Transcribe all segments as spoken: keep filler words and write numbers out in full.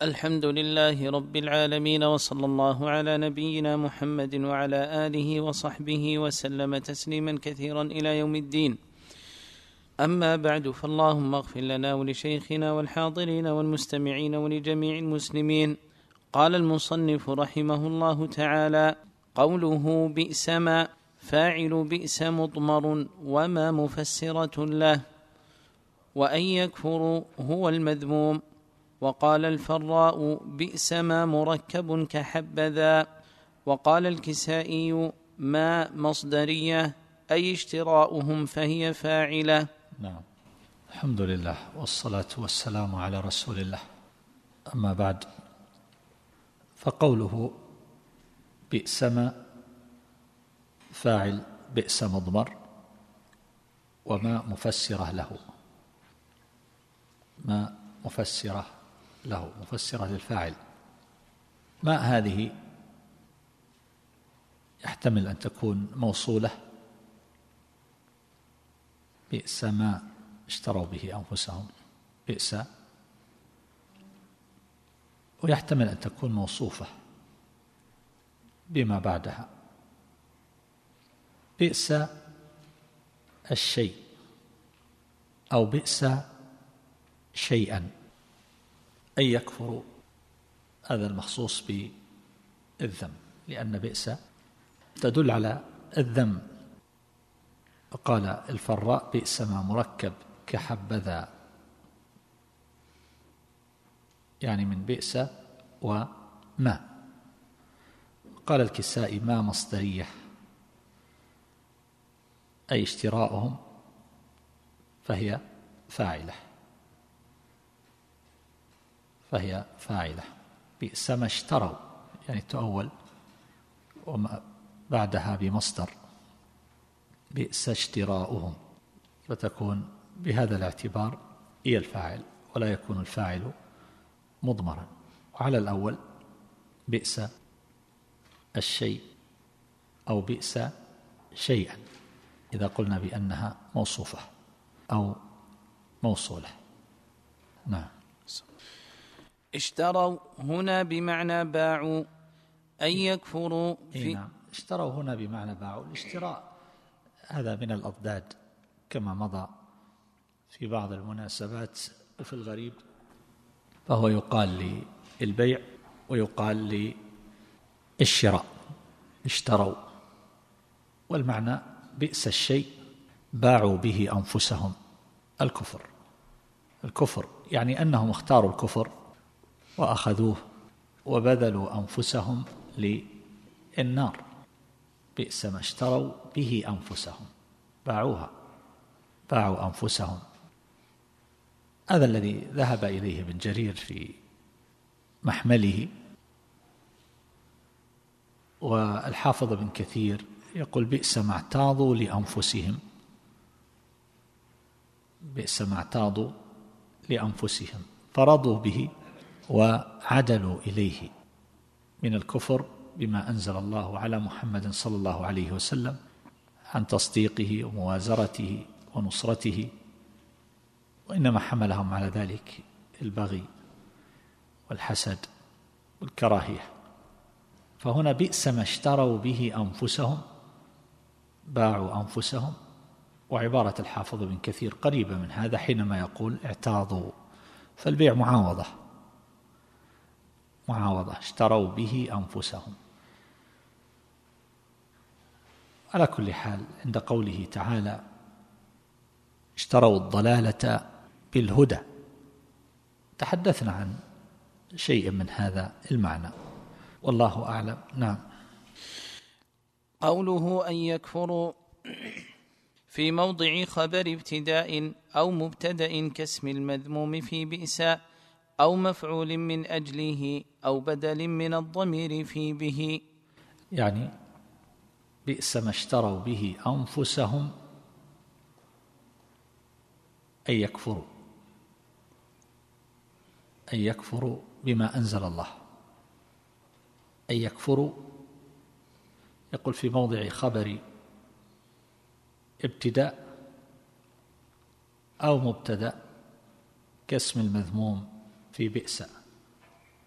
الحمد لله رب العالمين، وصلى الله على نبينا محمد وعلى آله وصحبه وسلم تسليما كثيرا إلى يوم الدين. أما بعد، فاللهم اغفر لنا ولشيخنا والحاضرين والمستمعين ولجميع المسلمين. قال المصنف رحمه الله تعالى: قوله بئس ما، فاعل بئس مضمر وما مفسرة له، وأن يكفر هو المذموم. وقال الفراء: بئس ما مركب كحبذا. وقال الكسائي: ما مصدرية، أي اشتراؤهم فهي فاعلة. نعم، الحمد لله والصلاة والسلام على رسول الله. أما بعد، فقوله بئس ما فاعل بئس مضمر وما مفسرة له. ما مفسرة له، مفسرة للفاعل. ما هذه يحتمل أن تكون موصولة، بئس ما اشتروا به أنفسهم، بئس، ويحتمل أن تكون موصوفة بما بعدها. بئس الشيء أو بئس شيئا، أن يكفر هذا المخصوص بالذم، لأن بئس تدل على الذم. قال الفراء: بئس ما مركب كحبذا، يعني من بئس وما. قال الكسائي: ما مصدرية، أي اشتراؤهم فهي فاعلة، فهي فاعلة. بئس ما اشتروا، يعني تؤول وما بعدها بمصدر، بئس اشتراؤهم، فتكون بهذا الاعتبار هي الفاعل، ولا يكون الفاعل مضمرا. وعلى الأول بئس الشيء أو بئس شيئا، إذا قلنا بأنها موصوفة أو موصولة. نعم. اشتروا هنا بمعنى باعوا، أن يكفروا في نعم. اشتروا هنا بمعنى باعوا. الاشتراء هذا من الأضداد كما مضى في بعض المناسبات في الغريب، فهو يقال للبيع ويقال للشراء. اشتروا، والمعنى بئس الشيء باعوا به أنفسهم، الكفر. الكفر يعني أنهم اختاروا الكفر وأخذوه وبذلوا أنفسهم للنار. بئس ما اشتروا به أنفسهم، باعوها، باعوا أنفسهم. هذا الذي ذهب إليه ابن جرير في محمله. والحافظ بن كثير يقول: بئس ما اعتاضوا لأنفسهم، بئس ما اعتاضوا لأنفسهم، فرضوا به وعدلوا إليه من الكفر بما أنزل الله على محمد صلى الله عليه وسلم عن تصديقه وموازرته ونصرته، وإنما حملهم على ذلك البغي والحسد والكراهية. فهنا بئس ما اشتروا به أنفسهم، باعوا أنفسهم. وعبارة الحافظ بن كثير قريبة من هذا حينما يقول اعتاضوا، فالبيع معاوضة، معاوضة، اشتروا به أنفسهم. على كل حال، عند قوله تعالى: اشتروا الضلالة بالهدى، تحدثنا عن شيء من هذا المعنى، والله أعلم. نعم. قوله أن يكفروا في موضع خبر ابتداء أو مبتدأ كاسم المذموم في بئس، أو مفعول من أجله، أو بدل من الضمير في به. يعني بئس ما اشتروا به أنفسهم، أن يكفروا، أن يكفروا بما أنزل الله. أن يكفروا يقول في موضع خبر ابتداء أو مبتدأ كاسم المذموم في بئس.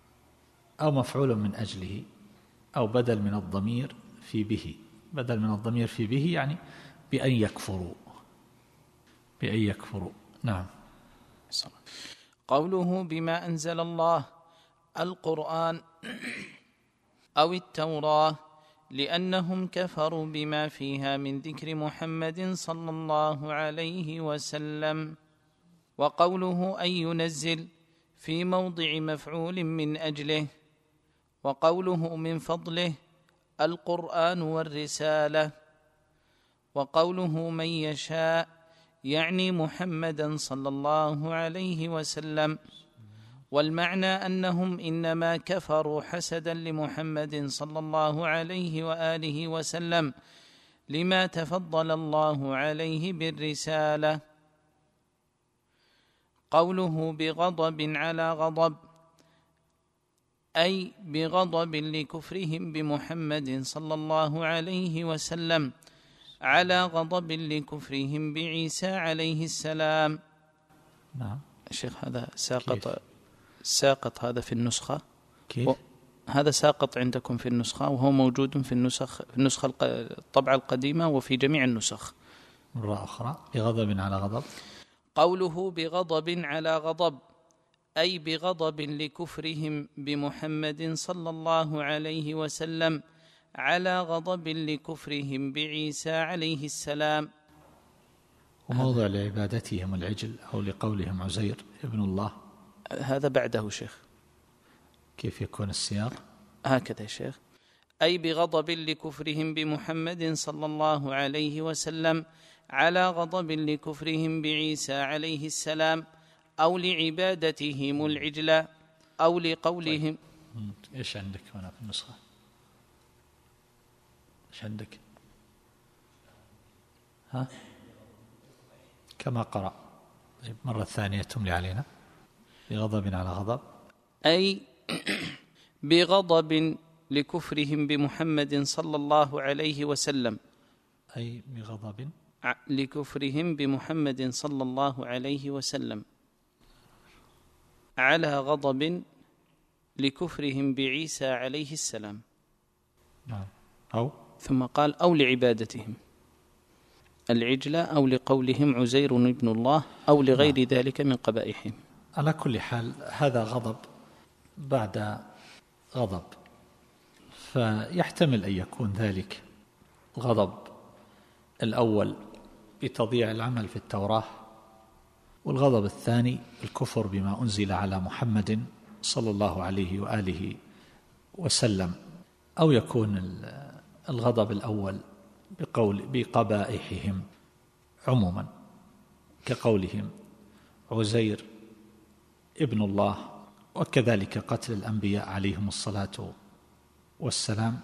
أو مفعول من أجله، أو بدل من الضمير في به. بدل من الضمير في به يعني بأن يكفروا، بأن يكفروا. نعم. قوله بما أنزل الله القرآن أو التوراة لأنهم كفروا بما فيها من ذكر محمد صلى الله عليه وسلم. وقوله أن ينزل في موضع مفعول من أجله. وقوله من فضله القرآن والرسالة. وقوله من يشاء يعني محمدا صلى الله عليه وسلم. والمعنى أنهم إنما كفروا حسدا لمحمد صلى الله عليه وآله وسلم لما تفضل الله عليه بالرسالة. قوله بغضب على غضب أي بغضب لكفرهم بمحمد صلى الله عليه وسلم على غضب لكفرهم بعيسى عليه السلام. نعم. الشيخ هذا ساقط ساقط هذا في النسخة. كيف؟ هذا ساقط عندكم في النسخة، وهو موجود في النسخ في النسخة الطبعة القديمة وفي جميع النسخ. مرة أخرى بغضب على غضب. قوله بغضب على غضب أي بغضب لكفرهم بمحمد صلى الله عليه وسلم على غضب لكفرهم بعيسى عليه السلام. وموضع لعبادتهم العجل أو لقولهم عزير ابن الله، هذا بعده شيخ. كيف يكون السياق؟ هكذا يا شيخ، أي بغضب لكفرهم بمحمد صلى الله عليه وسلم على غضب لكفرهم بعيسى عليه السلام أو لعبادتهم العجل أو لقولهم. طيب. إيش عندك هنا في النسخة؟ إيش عندك؟ ها؟ كما قرأ. طيب مرة ثانية تملي علينا. بغضب على غضب أي بغضب لكفرهم بمحمد صلى الله عليه وسلم أي بغضب لكفرهم بمحمد صلى الله عليه وسلم على غضب لكفرهم بعيسى عليه السلام. نعم. أو ثم قال أو لعبادتهم العجلة أو لقولهم عزير ابن الله أو لغير نعم. ذلك من قبائحهم. على كل حال هذا غضب بعد غضب، فيحتمل أن يكون ذلك الغضب الأول بتضييع العمل في التوراة، والغضب الثاني الكفر بما أنزل على محمد صلى الله عليه وآله وسلم. أو يكون الغضب الأول بقول بقبائحهم عموما كقولهم عزير ابن الله، وكذلك قتل الأنبياء عليهم الصلاة والسلام،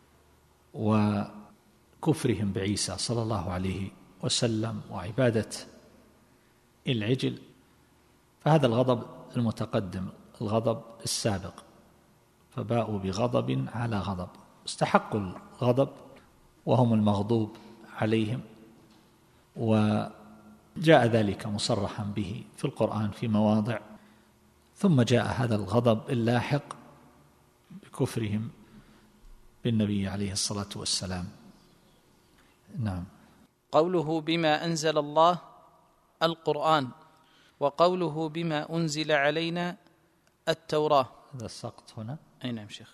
وكفرهم بعيسى صلى الله عليه وسلم، وعبادة العجل. فهذا الغضب المتقدم الغضب السابق، فباءوا بغضب على غضب، استحقوا الغضب وهم المغضوب عليهم، وجاء ذلك مصرحا به في القرآن في مواضع. ثم جاء هذا الغضب اللاحق بكفرهم بالنبي عليه الصلاة والسلام. نعم. قوله بما أنزل الله القرآن، وقوله بما أنزل علينا التوراة. هذا السقط هنا. أي نعم شيخ.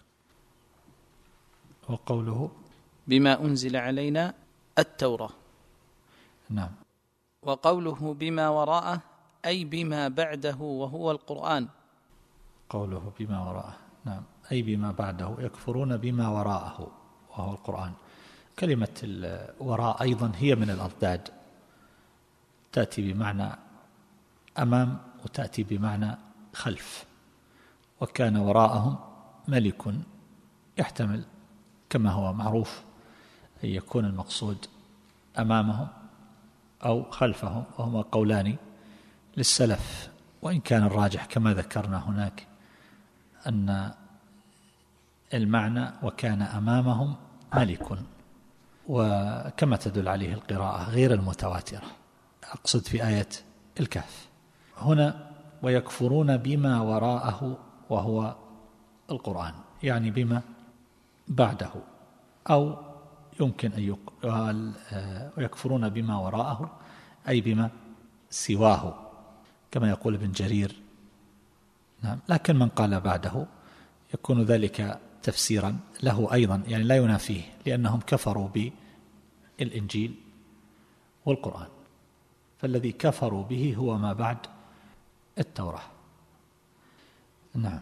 وقوله بما أنزل علينا التوراة. نعم. وقوله بما وراءه أي بما بعده وهو القرآن. قوله بما وراءه نعم أي بما بعده، يكفرون بما وراءه وهو القرآن. كلمة الوراء أيضا هي من الأضداد، تأتي بمعنى أمام وتأتي بمعنى خلف. وكان وراءهم ملك، يحتمل كما هو معروف أن يكون المقصود أمامهم أو خلفهم، وهما قولان للسلف، وإن كان الراجح كما ذكرنا هناك أن المعنى وكان أمامهم ملك، وكما تدل عليه القراءة غير المتواترة، أقصد في آية الكهف. هنا ويكفرون بما وراءه وهو القرآن، يعني بما بعده، أو يمكن أن يقال ويكفرون بما وراءه أي بما سواه كما يقول ابن جرير. نعم. لكن من قال بعده يكون ذلك تفسيرا له أيضا، يعني لا ينافيه، لأنهم كفروا بالإنجيل والقرآن، فالذي كفروا به هو ما بعد التوراة. نعم.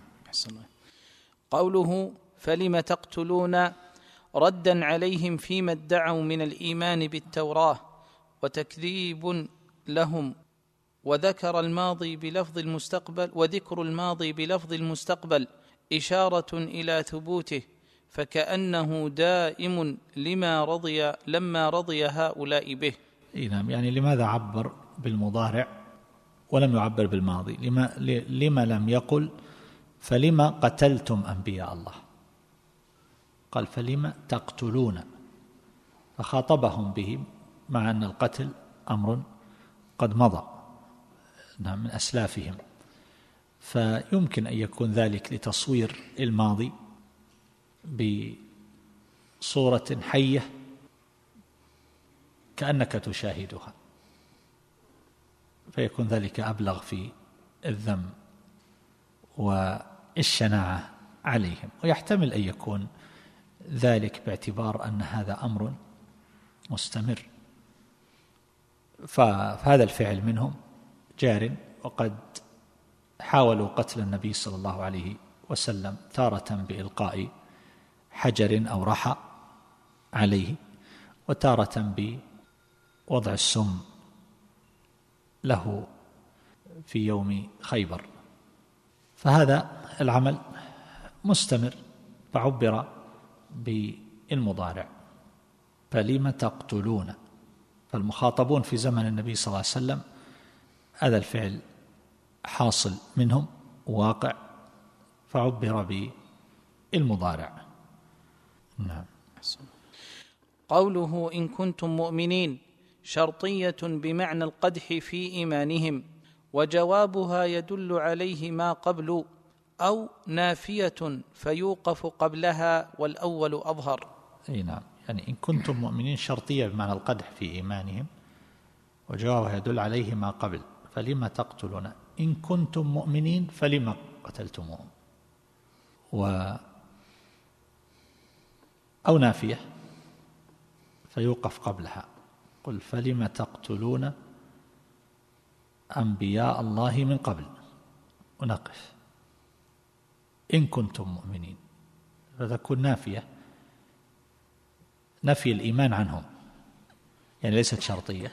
قوله فلم تقتلون ردا عليهم فيما ادعوا من الإيمان بالتوراة وتكذيب لهم، وذكر الماضي بلفظ المستقبل وذكر الماضي بلفظ المستقبل إشارة إلى ثبوته، فكأنه دائم لما رضي لما رضي هؤلاء به. نعم. يعني لماذا عبر بالمضارع ولم يعبر بالماضي؟ لما, لما لم يقل فلما قتلتم أنبياء الله؟ قال فلما تقتلون، فخاطبهم به مع أن القتل أمر قد مضى من أسلافهم، فيمكن أن يكون ذلك لتصوير الماضي بصورة حية كأنك تشاهدها، فيكون ذلك أبلغ في الذم والشناعة عليهم. ويحتمل أن يكون ذلك باعتبار أن هذا أمر مستمر، فهذا الفعل منهم جار، وقد حاولوا قتل النبي صلى الله عليه وسلم تارة بإلقاء حجر أو رحى عليه، وتارة بوضع السم له في يوم خيبر، فهذا العمل مستمر، فعبر بالمضارع فلم تقتلون، فالمخاطبون في زمن النبي صلى الله عليه وسلم هذا الفعل حاصل منهم واقع، فعبر بالمضارع. نعم. قوله إن كنتم مؤمنين شرطية بمعنى القدح في إيمانهم، وجوابها يدل عليه ما قبل، أو نافية فيوقف قبلها والأول أظهر. أي نعم. يعني إن كنتم مؤمنين شرطية بمعنى القدح في إيمانهم، وجوابها يدل عليه ما قبل، فلما تقتلون إن كنتم مؤمنين فلما قتلتموهم، و أو نافية فيوقف قبلها، قل فلما تقتلون أنبياء الله من قبل، ونقف إن كنتم مؤمنين، فتكون نافية، نفي الإيمان عنهم، يعني ليست شرطية.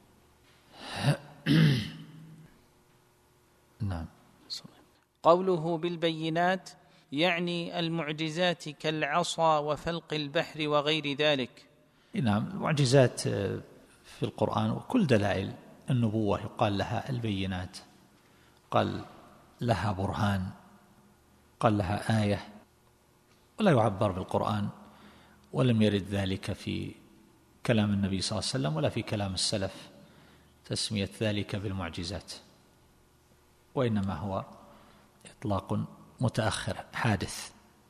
نعم. قوله بالبينات يعني المعجزات كالعصا وفلق البحر وغير ذلك. نعم. المعجزات في القرآن وكل دلائل النبوة يقال لها البينات، قال لها برهان، قال لها آية، ولا يعبر بالقرآن، ولم يرد ذلك في كلام النبي صلى الله عليه وسلم ولا في كلام السلف تسمية ذلك بالمعجزات، وإنما هو إطلاق متأخر حادث،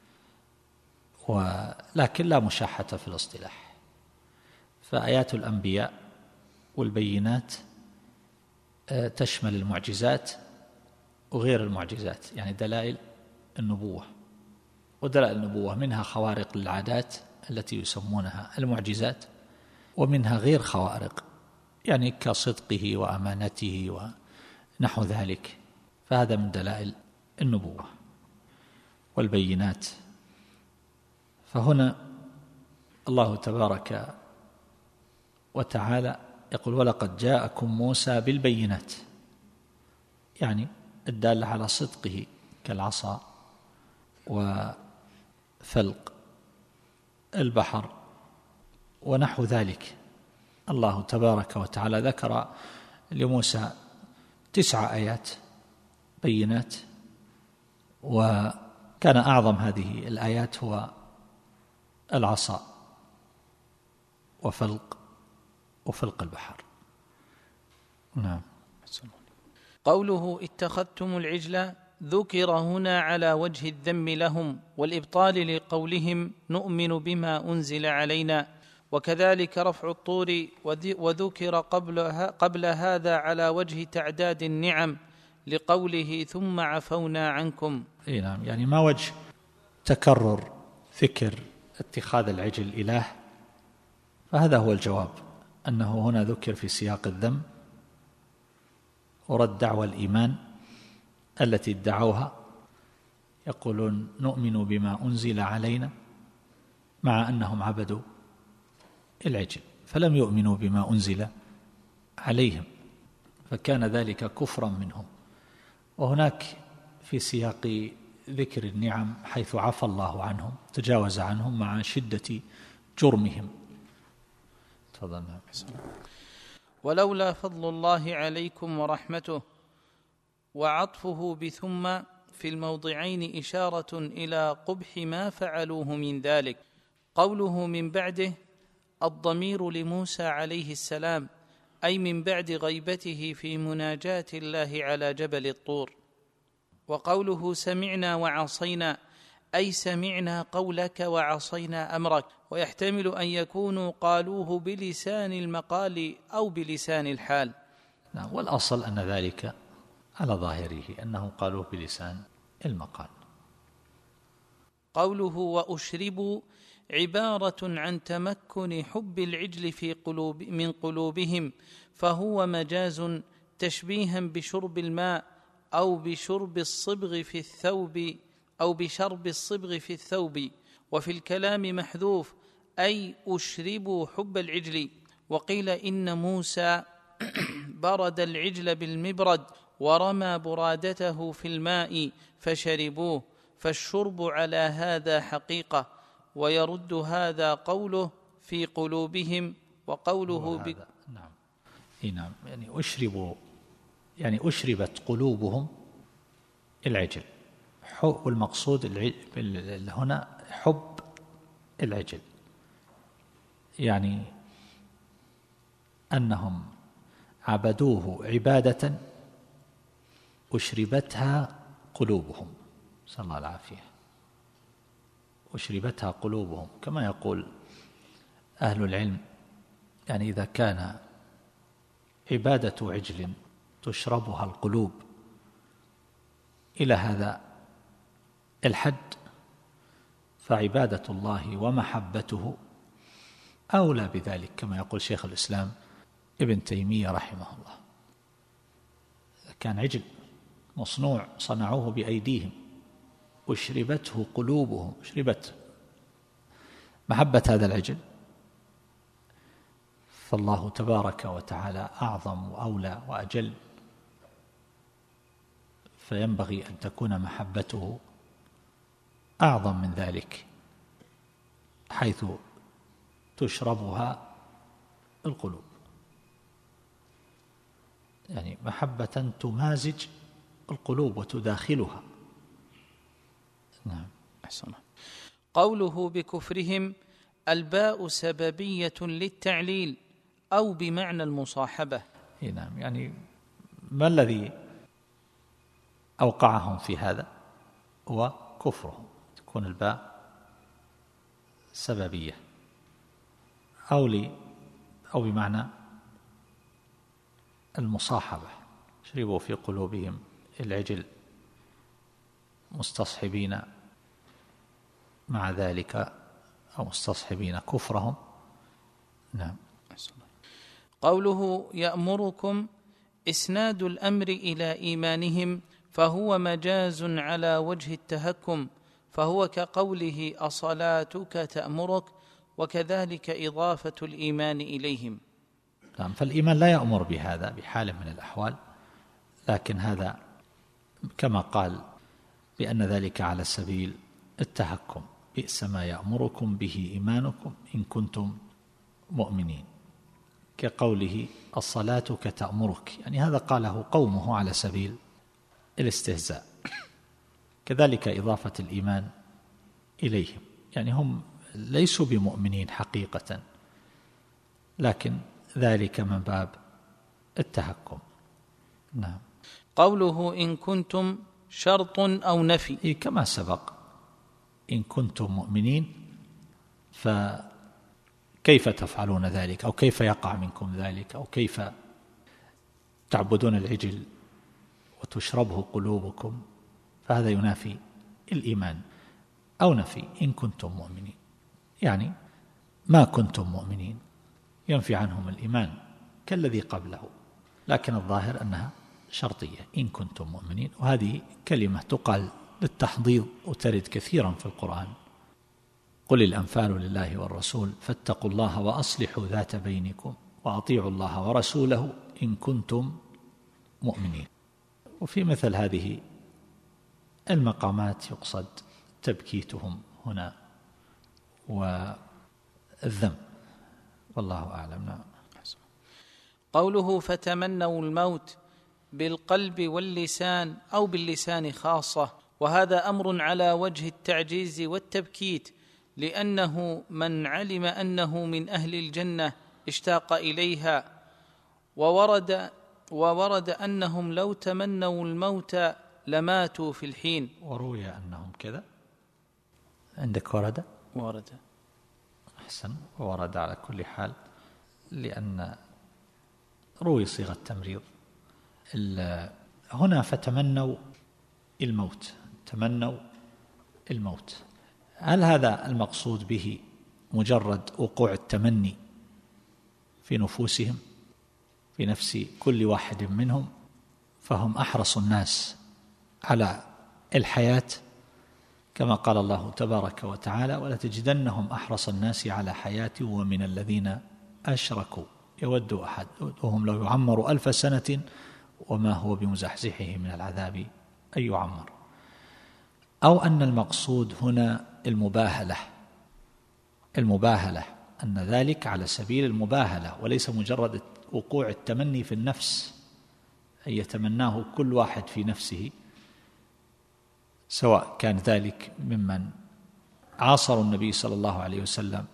ولكن لا مشاحة في الاصطلاح. فآيات الأنبياء والبينات تشمل المعجزات وغير المعجزات، يعني دلائل النبوة، ودلائل النبوة منها خوارق للعادات التي يسمونها المعجزات، ومنها غير خوارق، يعني كصدقه وأمانته ونحو ذلك، فهذا من دلائل النبوة والبينات. فهنا الله تبارك وتعالى يقول ولقد جاءكم موسى بالبينات، يعني الدالة على صدقه كالعصا وفلق البحر ونحو ذلك. الله تبارك وتعالى ذكر لموسى تسع آيات بينات، وكان أعظم هذه الآيات هو العصا وفلق وفلق البحر. نعم. قوله اتخذتم العجل ذكر هنا على وجه الذم لهم والإبطال لقولهم نؤمن بما أنزل علينا، وكذلك رفع الطور وذكر قبل, قبل هذا على وجه تعداد النعم لقوله ثم عفونا عنكم. اي نعم، يعني ما وجه تكرر ذكر اتخاذ العجل إله؟ فهذا هو الجواب، أنه هنا ذكر في سياق الذم ورد دعوى الإيمان التي ادعوها، يقولون نؤمن بما أنزل علينا مع أنهم عبدوا العجل، فلم يؤمنوا بما أنزل عليهم، فكان ذلك كفرا منهم. وهناك في سياق ذكر النعم حيث عفى الله عنهم تجاوز عنهم مع شدة جرمهم. تفضل. ولولا فضل الله عليكم ورحمته، وعطفه بثم في الموضعين إشارة إلى قبح ما فعلوه من ذلك. قوله من بعده الضمير لموسى عليه السلام، أي من بعد غيبته في مناجاة الله على جبل الطور. وقوله سمعنا وعصينا، أي سمعنا قولك وعصينا أمرك، ويحتمل أن يكونوا قالوه بلسان المقال أو بلسان الحال. نعم، والأصل أن ذلك على ظاهره أنهم قالوه بلسان المقال. قوله وأشربوا عبارة عن تمكن حب العجل في قلوب من قلوبهم، فهو مجاز تشبيها بشرب الماء أو بشرب الصبغ في الثوب أو بشرب الصبغ في الثوب. وفي الكلام محذوف أي أشربوا حب العجل. وقيل إن موسى برد العجل بالمبرد ورمى برادته في الماء فشربوه، فالشرب على هذا حقيقة. ويرد هذا قوله في قلوبهم وقوله ب... نعم. نعم، يعني أشربوا، يعني أشربت قلوبهم العجل، والمقصود هنا حب العجل، يعني أنهم عبدوه عبادة أشربتها قلوبهم، صلى الله العافية، أشربتها قلوبهم، كما يقول أهل العلم، يعني إذا كان عبادة عجل تشربها القلوب إلى هذا الحد، فعبادة الله ومحبته أولى بذلك، كما يقول شيخ الإسلام ابن تيمية رحمه الله. كان عجل مصنوع صنعوه بأيديهم أشربته قلوبهم، أشربت محبة هذا العجل، فالله تبارك وتعالى أعظم وأولى وأجل، فينبغي أن تكون محبته أعظم من ذلك، حيث تشربها القلوب، يعني محبة تمازج القلوب وتداخلها. نعم. أحسن. قوله بكفرهم الباء سببية للتعليل أو بمعنى المصاحبة. نعم، يعني ما الذي أوقعهم في هذا؟ هو كفرهم، تكون الباء سببية أو لي أو بمعنى المصاحبة، شربوا في قلوبهم العجل مستصحبين مع ذلك أو مستصحبين كفرهم. نعم. قوله يأمركم إسناد الأمر إلى إيمانهم، فهو مجاز على وجه التهكم، فهو كقوله أصلاتك تأمرك، وكذلك إضافة الإيمان إليهم. نعم، فالإيمان لا يأمر بهذا بحال من الأحوال، لكن هذا كما قال بأن ذلك على سبيل التهكم، بئس ما يأمركم به إيمانكم إن كنتم مؤمنين، كقوله الصلاتك تأمرك، يعني هذا قاله قومه على سبيل الاستهزاء. كذلك إضافة الإيمان إليهم، يعني هم ليسوا بمؤمنين حقيقة، لكن ذلك من باب التهكم. نعم. قوله إن كنتم شرط أو نفي؟ كما سبق، إن كنتم مؤمنين فكيف تفعلون ذلك، أو كيف يقع منكم ذلك، أو كيف تعبدون العجل وتشربه قلوبكم، فهذا ينافي الإيمان. أو نفي إن كنتم مؤمنين، يعني ما كنتم مؤمنين ينفي عنهم الإيمان كالذي قبله، لكن الظاهر أنها شرطية إن كنتم مؤمنين، وهذه كلمة تقال للتحضيض وترد كثيرا في القرآن. قل الأنفال لله والرسول فاتقوا الله وأصلحوا ذات بينكم وأطيعوا الله ورسوله إن كنتم مؤمنين. وفي مثل هذه المقامات يقصد تبكيتهم هنا والذم، والله أعلم. نعم. قوله فتمنوا الموت بالقلب واللسان أو باللسان خاصة، وهذا أمر على وجه التعجيز والتبكيت، لأنه من علم أنه من أهل الجنة اشتاق إليها، وورد وورد أنهم لو تمنوا الموت لماتوا في الحين. وروي أنهم كذا. عندك ورد؟ ورد. أحسن. ورد على كل حال، لأن روي صيغة تمريض. هنا فتمنوا الموت، تمنوا الموت، هل هذا المقصود به مجرد وقوع التمني في نفوسهم، في نفس كل واحد منهم، فهم أحرص الناس على الحياة كما قال الله تبارك وتعالى ولتجدنهم أحرص الناس على حياة ومن الذين أشركوا يود أحد وهم لو يعمر ألف سنة وما هو بمزحزحه من العذاب أن يعمر، أو أن المقصود هنا المباهلة، المباهلة أن ذلك على سبيل المباهلة وليس مجرد وقوع التمني في النفس، أن يتمناه كل واحد في نفسه، سواء كان ذلك ممن عاصروا النبي صلى الله عليه وسلم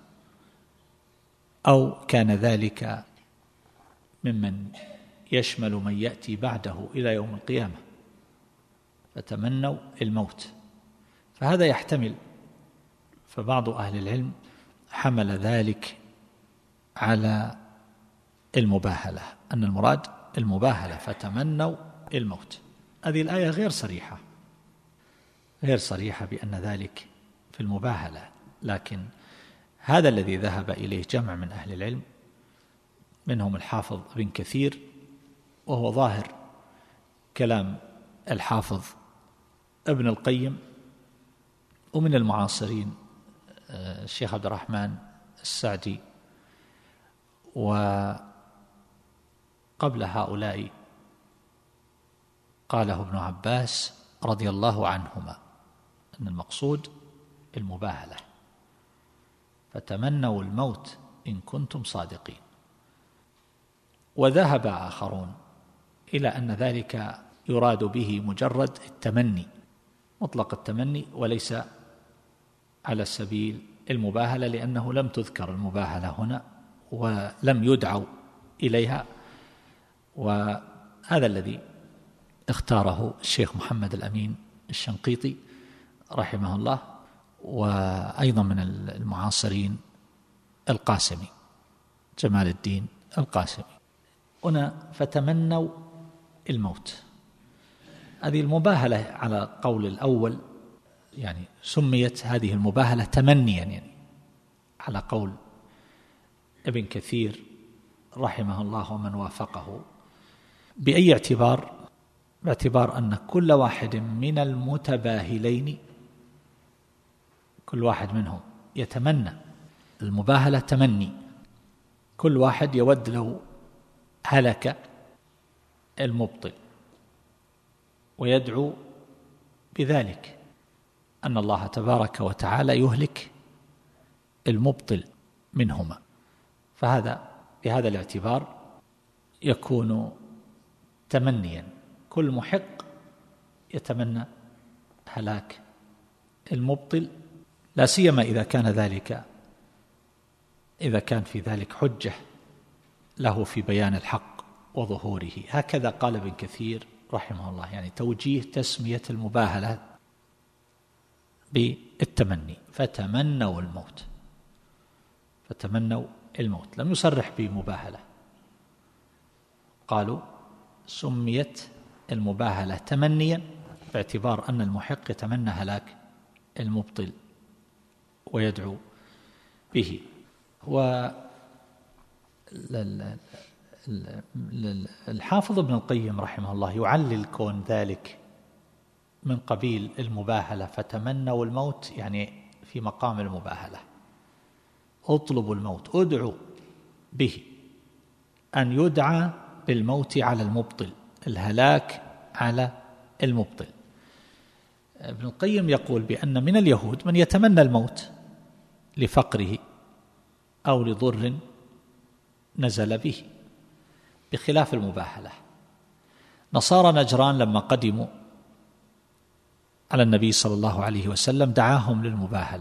أو كان ذلك ممن يشمل من يأتي بعده إلى يوم القيامة، فتمنوا الموت. فهذا يحتمل، فبعض أهل العلم حمل ذلك على المباهلة، أن المراد المباهلة، فتمنوا الموت. هذه الآية غير صريحة، غير صريحة بأن ذلك في المباهلة، لكن هذا الذي ذهب إليه جمع من أهل العلم، منهم الحافظ ابن كثير، وهو ظاهر كلام الحافظ ابن القيم، ومن المعاصرين الشيخ عبد الرحمن السعدي، وقبل هؤلاء قاله ابن عباس رضي الله عنهما أن المقصود المباهلة، فتمنوا الموت إن كنتم صادقين. وذهب آخرون إلى أن ذلك يراد به مجرد التمني، مطلق التمني، وليس على سبيل المباهلة، لأنه لم تذكر المباهلة هنا ولم يدعوا إليها، وهذا الذي اختاره الشيخ محمد الأمين الشنقيطي رحمه الله، وأيضا من المعاصرين القاسمي جمال الدين القاسمي. هنا فتمنوا الموت، هذه المباهلة على قول الأول، يعني سميت هذه المباهلة تمنيا، يعني على قول ابن كثير رحمه الله ومن وافقه. بأي اعتبار؟ باعتبار أن كل واحد من المتباهلين، كل واحد منهم يتمنى، المباهلة تمني، كل واحد يود لو هلك المبطل، ويدعو بذلك أن الله تبارك وتعالى يهلك المبطل منهما، فهذا بهذا الاعتبار يكون تمنيا، كل محق يتمنى هلاك المبطل، لا سيما إذا كان ذلك إذا كان في ذلك حجة له في بيان الحق وظهوره. هكذا قال ابن كثير رحمه الله، يعني توجيه تسمية المباهلة بالتمني، فتمنوا الموت، فتمنوا الموت، لم يصرح بمباهلة. قالوا سميت المباهلة تمنيا باعتبار أن المحق يتمنى هلاك المبطل ويدعو به. والحافظ ابن القيم رحمه الله يعلل كون ذلك من قبيل المباهلة، فتمنوا الموت يعني في مقام المباهلة، اطلبوا الموت، ادعوا به، أن يدعى بالموت على المبطل، الهلاك على المبطل. ابن القيم يقول بأن من اليهود من يتمنى الموت لفقره أو لضر نزل به، بخلاف المباهلة. نصارى نجران لما قدموا على النبي صلى الله عليه وسلم دعاهم للمباهلة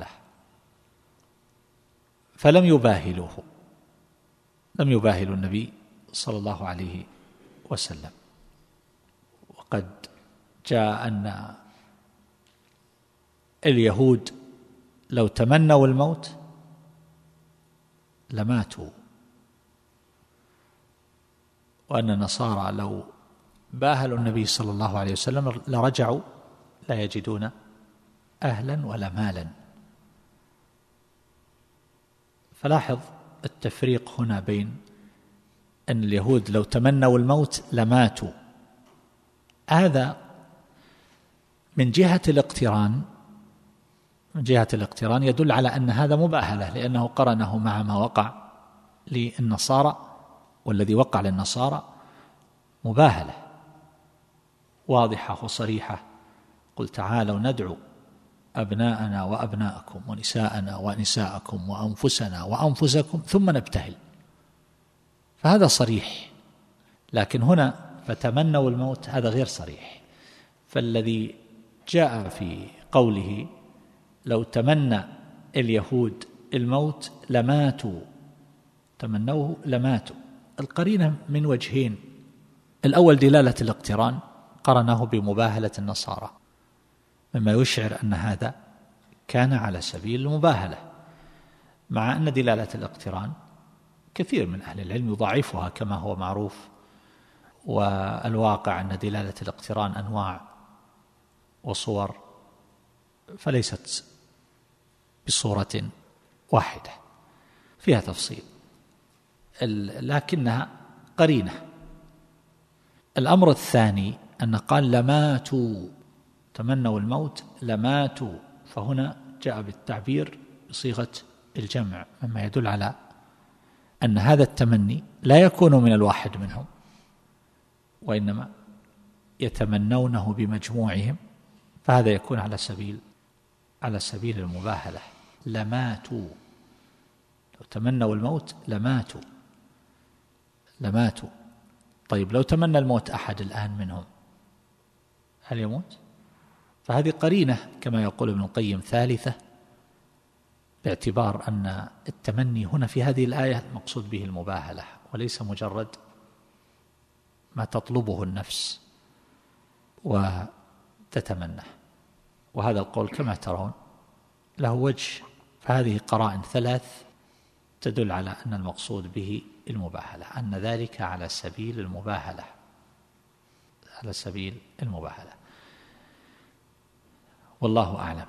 فلم يباهلوه، لم يباهلوا النبي صلى الله عليه وسلم. وقد جاء أن اليهود لو تمنوا الموت لماتوا، وأن النصارى لو باهلوا النبي صلى الله عليه وسلم لرجعوا لا يجدون أهلا ولا مالا. فلاحظ التفريق هنا بين أن اليهود لو تمنوا الموت لماتوا، هذا من جهة الاقتران، من جهة الاقتران يدل على أن هذا مباهلة، لأنه قرنه مع ما وقع للنصارى، والذي وقع للنصارى مباهلة واضحة وصريحة. قل تعالوا ندعو أبناءنا وأبناءكم ونساءنا ونساءكم وأنفسنا وأنفسكم ثم نبتهل، فهذا صريح. لكن هنا فتمنوا الموت هذا غير صريح. فالذي جاء في قوله لو تمنى اليهود الموت لماتوا، تمنوه لماتوا، القرينة من وجهين. الأول دلالة الاقتران، قرنه بمباهلة النصارى، مما يشعر أن هذا كان على سبيل المباهلة، مع أن دلالة الاقتران كثير من أهل العلم يضاعفها كما هو معروف، والواقع أن دلالة الاقتران أنواع وصور، فليست بصورة واحدة، فيها تفصيل، لكنها قرينة. الأمر الثاني أن قال لماتوا، تمنوا الموت لماتوا، فهنا جاء بالتعبير بصيغة الجمع، مما يدل على أن هذا التمني لا يكون من الواحد منهم، وإنما يتمنونه بمجموعهم، فهذا يكون على سبيل على سبيل المباهلة. لماتوا، لو تمنوا الموت لماتوا لماتوا. طيب لو تمنى الموت أحد الآن منهم هل يموت؟ فهذه قرينة كما يقول ابن القيم ثالثة، باعتبار أن التمني هنا في هذه الآية المقصود به المباهلة، وليس مجرد ما تطلبه النفس وتتمنى. وهذا القول كما ترون له وجه، فهذه قرائن ثلاث تدل على أن المقصود به المباهلة، أن ذلك على سبيل المباهلة، على سبيل المباهلة، والله أعلم.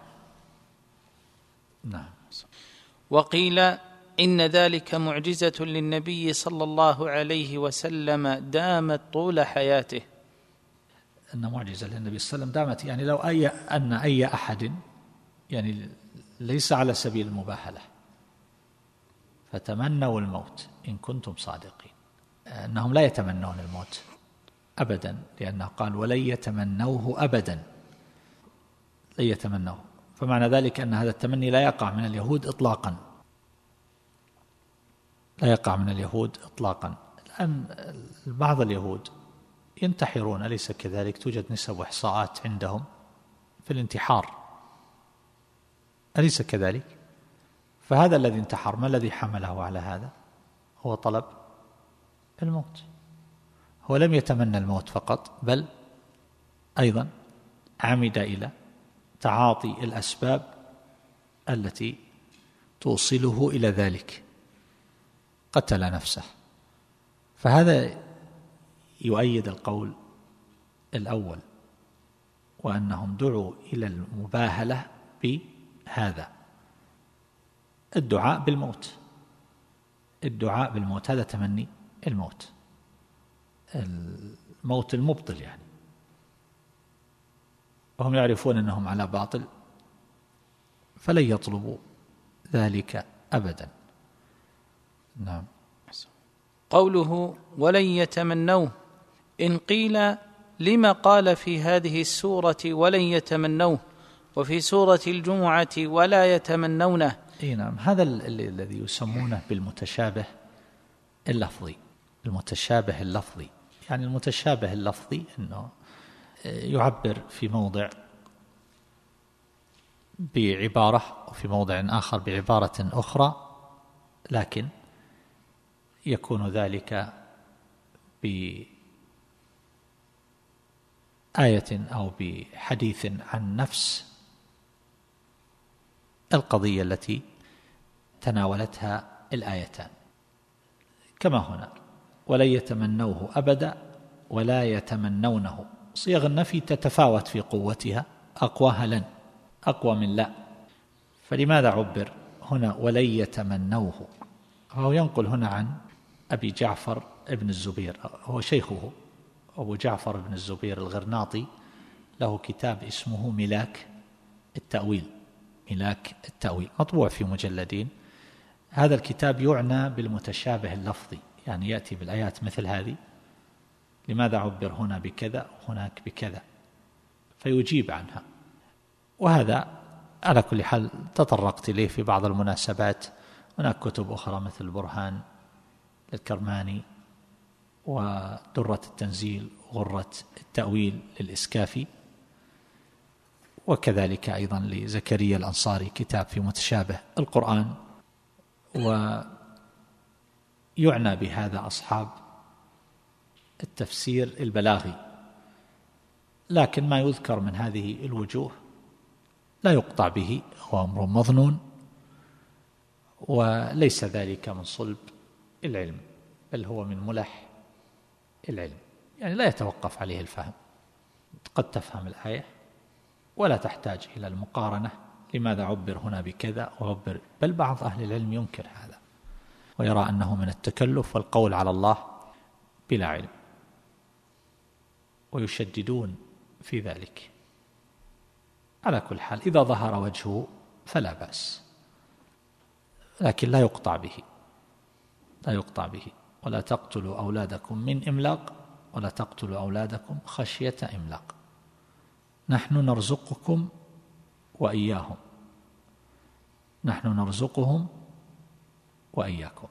نعم. وقيل إن ذلك معجزة للنبي صلى الله عليه وسلم دامت طول حياته. أن معجزة للنبي صلى الله عليه وسلم دامت، يعني لو أي أن أي أحد، يعني ليس على سبيل المباهلة، فتمنوا الموت إن كنتم صادقين، أنهم لا يتمنون الموت أبدا، لأنه قال ولن يتمنوه أبدا، لن يتمنوه، فمعنى ذلك أن هذا التمني لا يقع من اليهود إطلاقا، لا يقع من اليهود إطلاقا. الآن بعض اليهود ينتحرون، أليس كذلك؟ توجد نسب وإحصاءات عندهم في الانتحار، أليس كذلك؟ فهذا الذي انتحر ما الذي حمله على هذا؟ هو طلب الموت، هو لم يتمنى الموت فقط، بل أيضا عمد إلى تعاطي الأسباب التي توصله إلى ذلك، قتل نفسه. فهذا يؤيد القول الأول، وأنهم دعوا إلى المباهلة بهذا الدعاء بالموت. الدعاء بالموت هذا تمني الموت، الموت المبطل يعني، وهم يعرفون أنهم على باطل فلن يطلبوا ذلك أبدا. نعم. قوله ولن يتمنوه، إن قيل لما قال في هذه السورة ولن يتمنوه وفي سورة الجمعة ولا يتمنونه؟ اي نعم، هذا الذي يسمونه بالمتشابه اللفظي. المتشابه اللفظي يعني المتشابه اللفظي أنه يعبر في موضع بعبارة وفي موضع آخر بعبارة أخرى، لكن يكون ذلك بآية أو بحديث عن نفس القضية التي تناولتها الآيتان، كما هنا ولن يتمنوه أبدا ولا يتمنونه. صيغ النفي تتفاوت في قوتها، أقواها لن، أقوى من لا. فلماذا عبر هنا ولن يتمنوه؟ هو ينقل هنا عن أبي جعفر ابن الزبير، هو شيخه أبو جعفر ابن الزبير الغرناطي، له كتاب اسمه ملاك التأويل. ملاك التأويل مطبوع في مجلدين. هذا الكتاب يعنى بالمتشابه اللفظي، يعني يأتي بالآيات مثل هذه، لماذا عبر هنا بكذا وهناك بكذا، فيجيب عنها. وهذا على كل حال تطرقت إليه في بعض المناسبات. هناك كتب أخرى مثل البرهان للكرماني ودرة التنزيل وغرة التأويل للإسكافي، وكذلك أيضا لزكريا الأنصاري كتاب في متشابه القرآن. ويعنى بهذا أصحاب التفسير البلاغي، لكن ما يذكر من هذه الوجوه لا يقطع به، هو أمر مظنون، وليس ذلك من صلب العلم، بل هو من ملح العلم، يعني لا يتوقف عليه الفهم. قد تفهم الآية ولا تحتاج إلى المقارنة، لماذا عبر هنا بكذا وعبر، بل بعض أهل العلم ينكر هذا ويرى أنه من التكلف والقول على الله بلا علم، ويشددون في ذلك. على كل حال إذا ظهر وجهه فلا بأس، لكن لا يقطع به، لا يقطع به. ولا تقتلوا أولادكم من إملاق ولا تقتلوا أولادكم خشية إملاق، نحن نرزقكم وإياهم، نحن نرزقهم وإياكم.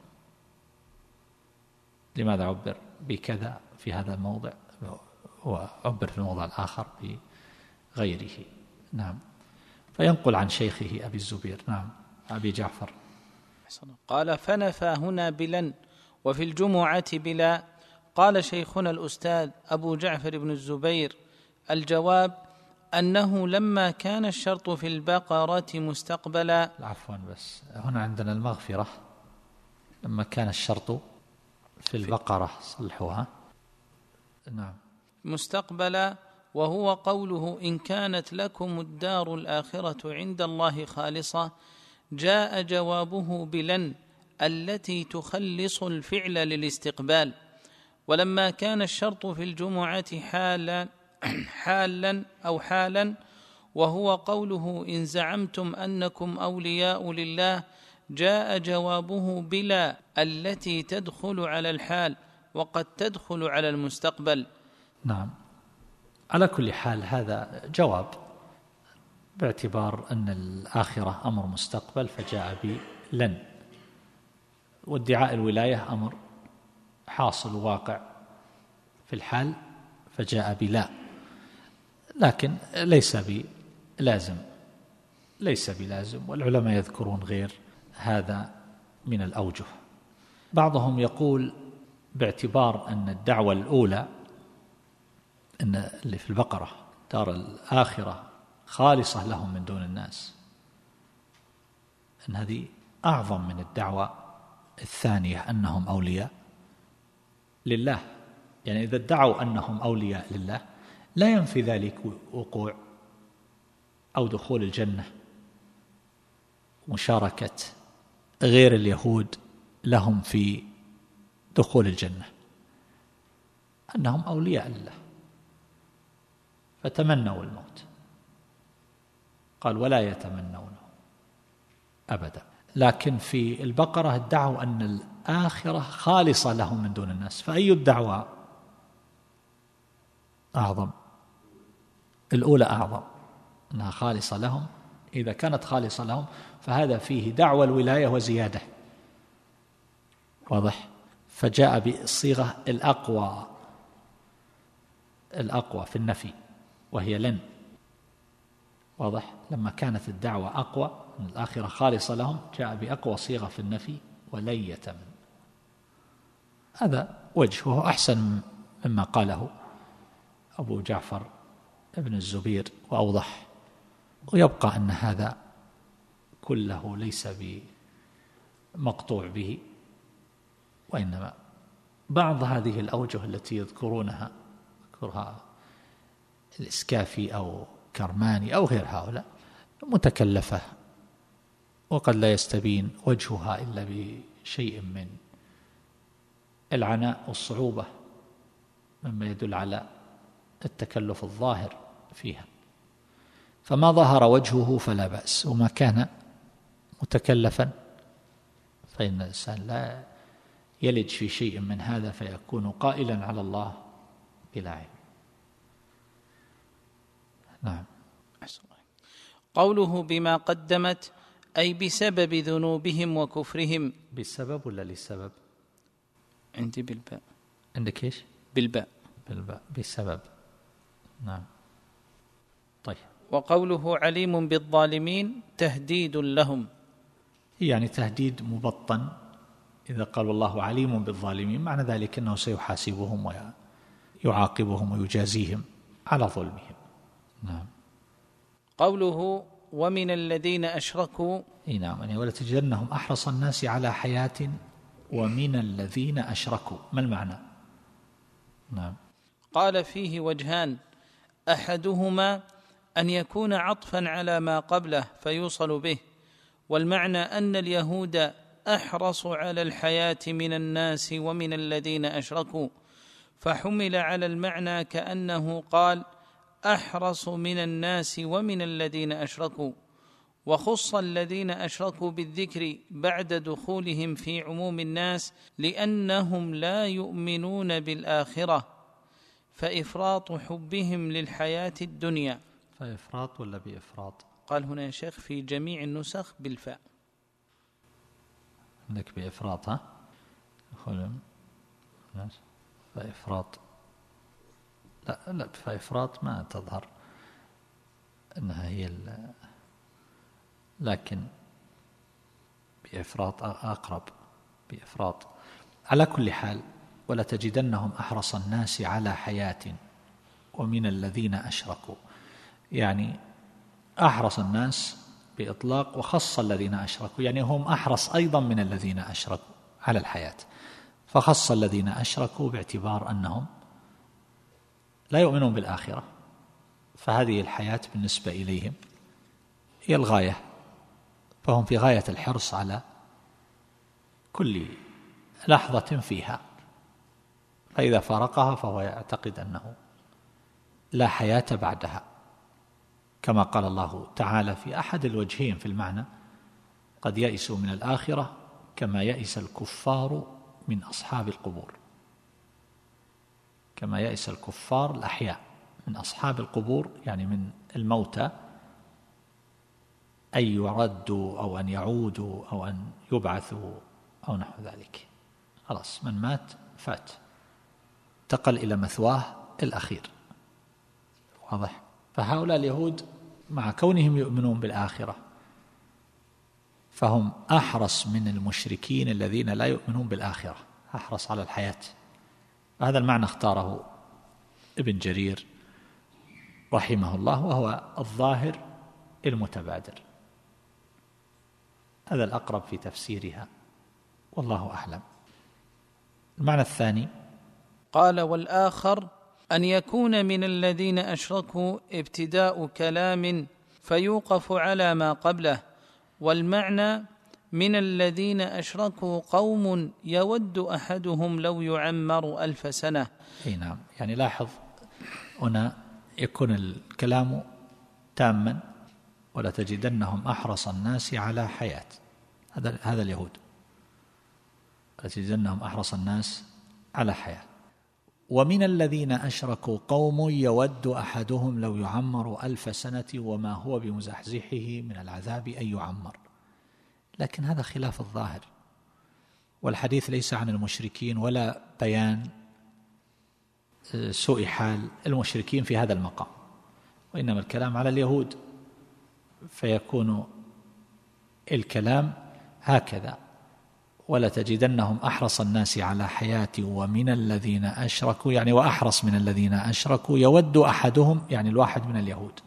لماذا عبر بكذا في هذا الموضع وعبر في الموضع الآخر بغيره؟ نعم. فينقل عن شيخه أبي الزبير، نعم، أبي جعفر قال فنفى هنا بلن وفي الجمعة بلا. قال شيخنا الأستاذ أبو جعفر بن الزبير: الجواب أنه لما كان الشرط في البقرة مستقبلا. عفوا، بس هنا عندنا المغفرة، لما كان الشرط في البقرة صلحوها، نعم، مستقبلا، وهو قوله إن كانت لكم الدار الآخرة عند الله خالصة. جاء جوابه بلن التي تخلص الفعل للاستقبال. ولما كان الشرط في الجمعة حالا حالا أو حالا، وهو قوله إن زعمتم أنكم أولياء لله، جاء جوابه بلا التي تدخل على الحال وقد تدخل على المستقبل. نعم. على كل حال هذا جواب باعتبار أن الآخرة أمر مستقبل فجاء بلن، وادعاء الولاية أمر حاصل واقع في الحال فجاء بلا، لكن ليس بلازم، ليس بلازم، والعلماء يذكرون غير هذا من الأوجه. بعضهم يقول باعتبار أن الدعوة الأولى أن اللي في البقرة دار الآخرة خالصة لهم من دون الناس، أن هذه أعظم من الدعوة الثانية أنهم أولياء لله. يعني إذا ادعوا أنهم أولياء لله لا ينفي ذلك وقوع أو دخول الجنة، مشاركة غير اليهود لهم في دخول الجنة، أنهم أولياء لله فتمنوا الموت. قال ولا يتمنونه أبدا. لكن في البقرة ادعوا أن الآخرة خالصة لهم من دون الناس، فأي الدعوة أعظم؟ الأولى أعظم، أنها خالصة لهم. إذا كانت خالصة لهم فهذا فيه دعوة الولاية وزيادة، واضح؟ فجاء بالصيغة الأقوى الأقوى في النفي وهي لن، واضح؟ لما كانت الدعوة أقوى أن الآخرة خالصة لهم جاء بأقوى صيغة في النفي ولن يتمن. هذا وجه وهو أحسن مما قاله أبو جعفر ابن الزبير وأوضح. ويبقى أن هذا كله ليس بمقطوع به، وإنما بعض هذه الأوجه التي يذكرونها يذكرها الإسكافي أو كرماني أو غير هؤلاء متكلفة، وقد لا يستبين وجهها إلا بشيء من العناء والصعوبة مما يدل على التكلف الظاهر فيها. فما ظهر وجهه فلا بأس، وما كان متكلفا فإن الإنسان لا يلج في شيء من هذا فيكون قائلا على الله بلا علم. نعم. قوله بما قدمت أي بسبب ذنوبهم وكفرهم. بسبب ولا لسبب؟ عندي بالباء. عندك إيش؟ بالباء. بالباء بسبب. نعم. طيب. وقوله عليم بالظالمين تهديد لهم، يعني تهديد مبطن. إذا قال والله عليم بالظالمين معنى ذلك أنه سيحاسبهم ويعاقبهم ويجازيهم على ظلمهم. نعم. قوله ومن الذين أشركوا. إيه نعم. يعني ولتجدنهم أحرص الناس على حياة ومن الذين أشركوا، ما المعنى؟ نعم. قال فيه وجهان، أحدهما أن يكون عطفا على ما قبله فيوصل به، والمعنى أن اليهود أحرص على الحياة من الناس ومن الذين أشركوا، فحمل على المعنى كأنه قال أحرص من الناس ومن الذين أشركوا، وخص الذين أشركوا بالذكر بعد دخولهم في عموم الناس لأنهم لا يؤمنون بالآخرة، فإفراط حبهم للحياة الدنيا. فإفراط ولا بإفراط؟ قال هنا يا شيخ في جميع النسخ بالفاء. عندك بإفراط؟ ها خلهم فإفراط. لا لا فإفراط ما تظهر أنها هي ال... لكن بإفراط أقرب. بإفراط. على كل حال ولتجدنهم أحرص الناس على حياة ومن الذين أشركوا، يعني أحرص الناس بإطلاق وخص الذين أشركوا، يعني هم أحرص أيضا من الذين أشركوا على الحياة، فخص الذين أشركوا باعتبار أنهم لا يؤمنون بالآخرة، فهذه الحياة بالنسبة إليهم هي الغاية، فهم في غاية الحرص على كل لحظة فيها، فإذا فارقها فهو يعتقد أنه لا حياة بعدها، كما قال الله تعالى في أحد الوجهين في المعنى قد يئسوا من الآخرة كما يئس الكفار من أصحاب القبور، كما يئس الكفار الأحياء من أصحاب القبور، يعني من الموتى، أن يردوا أو أن يعودوا أو أن يبعثوا أو نحو ذلك. خلاص من مات فات، انتقل إلى مثواه الأخير. واضح؟ فهؤلاء اليهود مع كونهم يؤمنون بالآخرة فهم أحرص من المشركين الذين لا يؤمنون بالآخرة، أحرص على الحياة. هذا المعنى اختاره ابن جرير رحمه الله، وهو الظاهر المتبادر. هذا الأقرب في تفسيرها، والله أعلم. المعنى الثاني قال: والآخر أن يكون من الذين أشركوا ابتداء كلام فيوقف على ما قبله، والمعنى من الذين أشركوا قوم يود أحدهم لو يعمر ألف سنة. أي نعم، يعني لاحظ هنا يكون الكلام تاما: ولتجدنهم أحرص الناس على حياة. هذا هذا اليهود، لتجدنهم أحرص الناس على حياة. ومن الذين أشركوا قوم يود أحدهم لو يعمر ألف سنة وما هو بمزحزحه من العذاب أن يعمر. لكن هذا خلاف الظاهر، والحديث ليس عن المشركين ولا بيان سوء حال المشركين في هذا المقام، وإنما الكلام على اليهود، فيكون الكلام هكذا: ولتجدنهم أحرص الناس على حياة ومن الذين أشركوا، يعني وأحرص من الذين أشركوا، يود أحدهم، يعني الواحد من اليهود،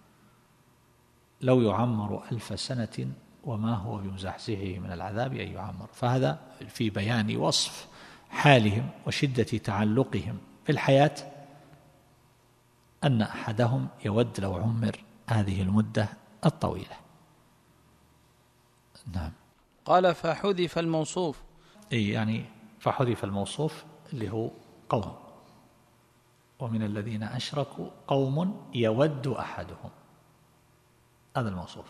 لو يعمر ألف سنة وما هو بمزحزحه من العذاب أن يعمر. فهذا في بيان وصف حالهم وشدة تعلقهم في الحياة، أن أحدهم يود لو عمر هذه المدة الطويلة. نعم. قال: فحذف الموصوف. أي يعني فحذف الموصوف اللي هو قوم، ومن الذين أشركوا قوم يود أحدهم، هذا الموصوف.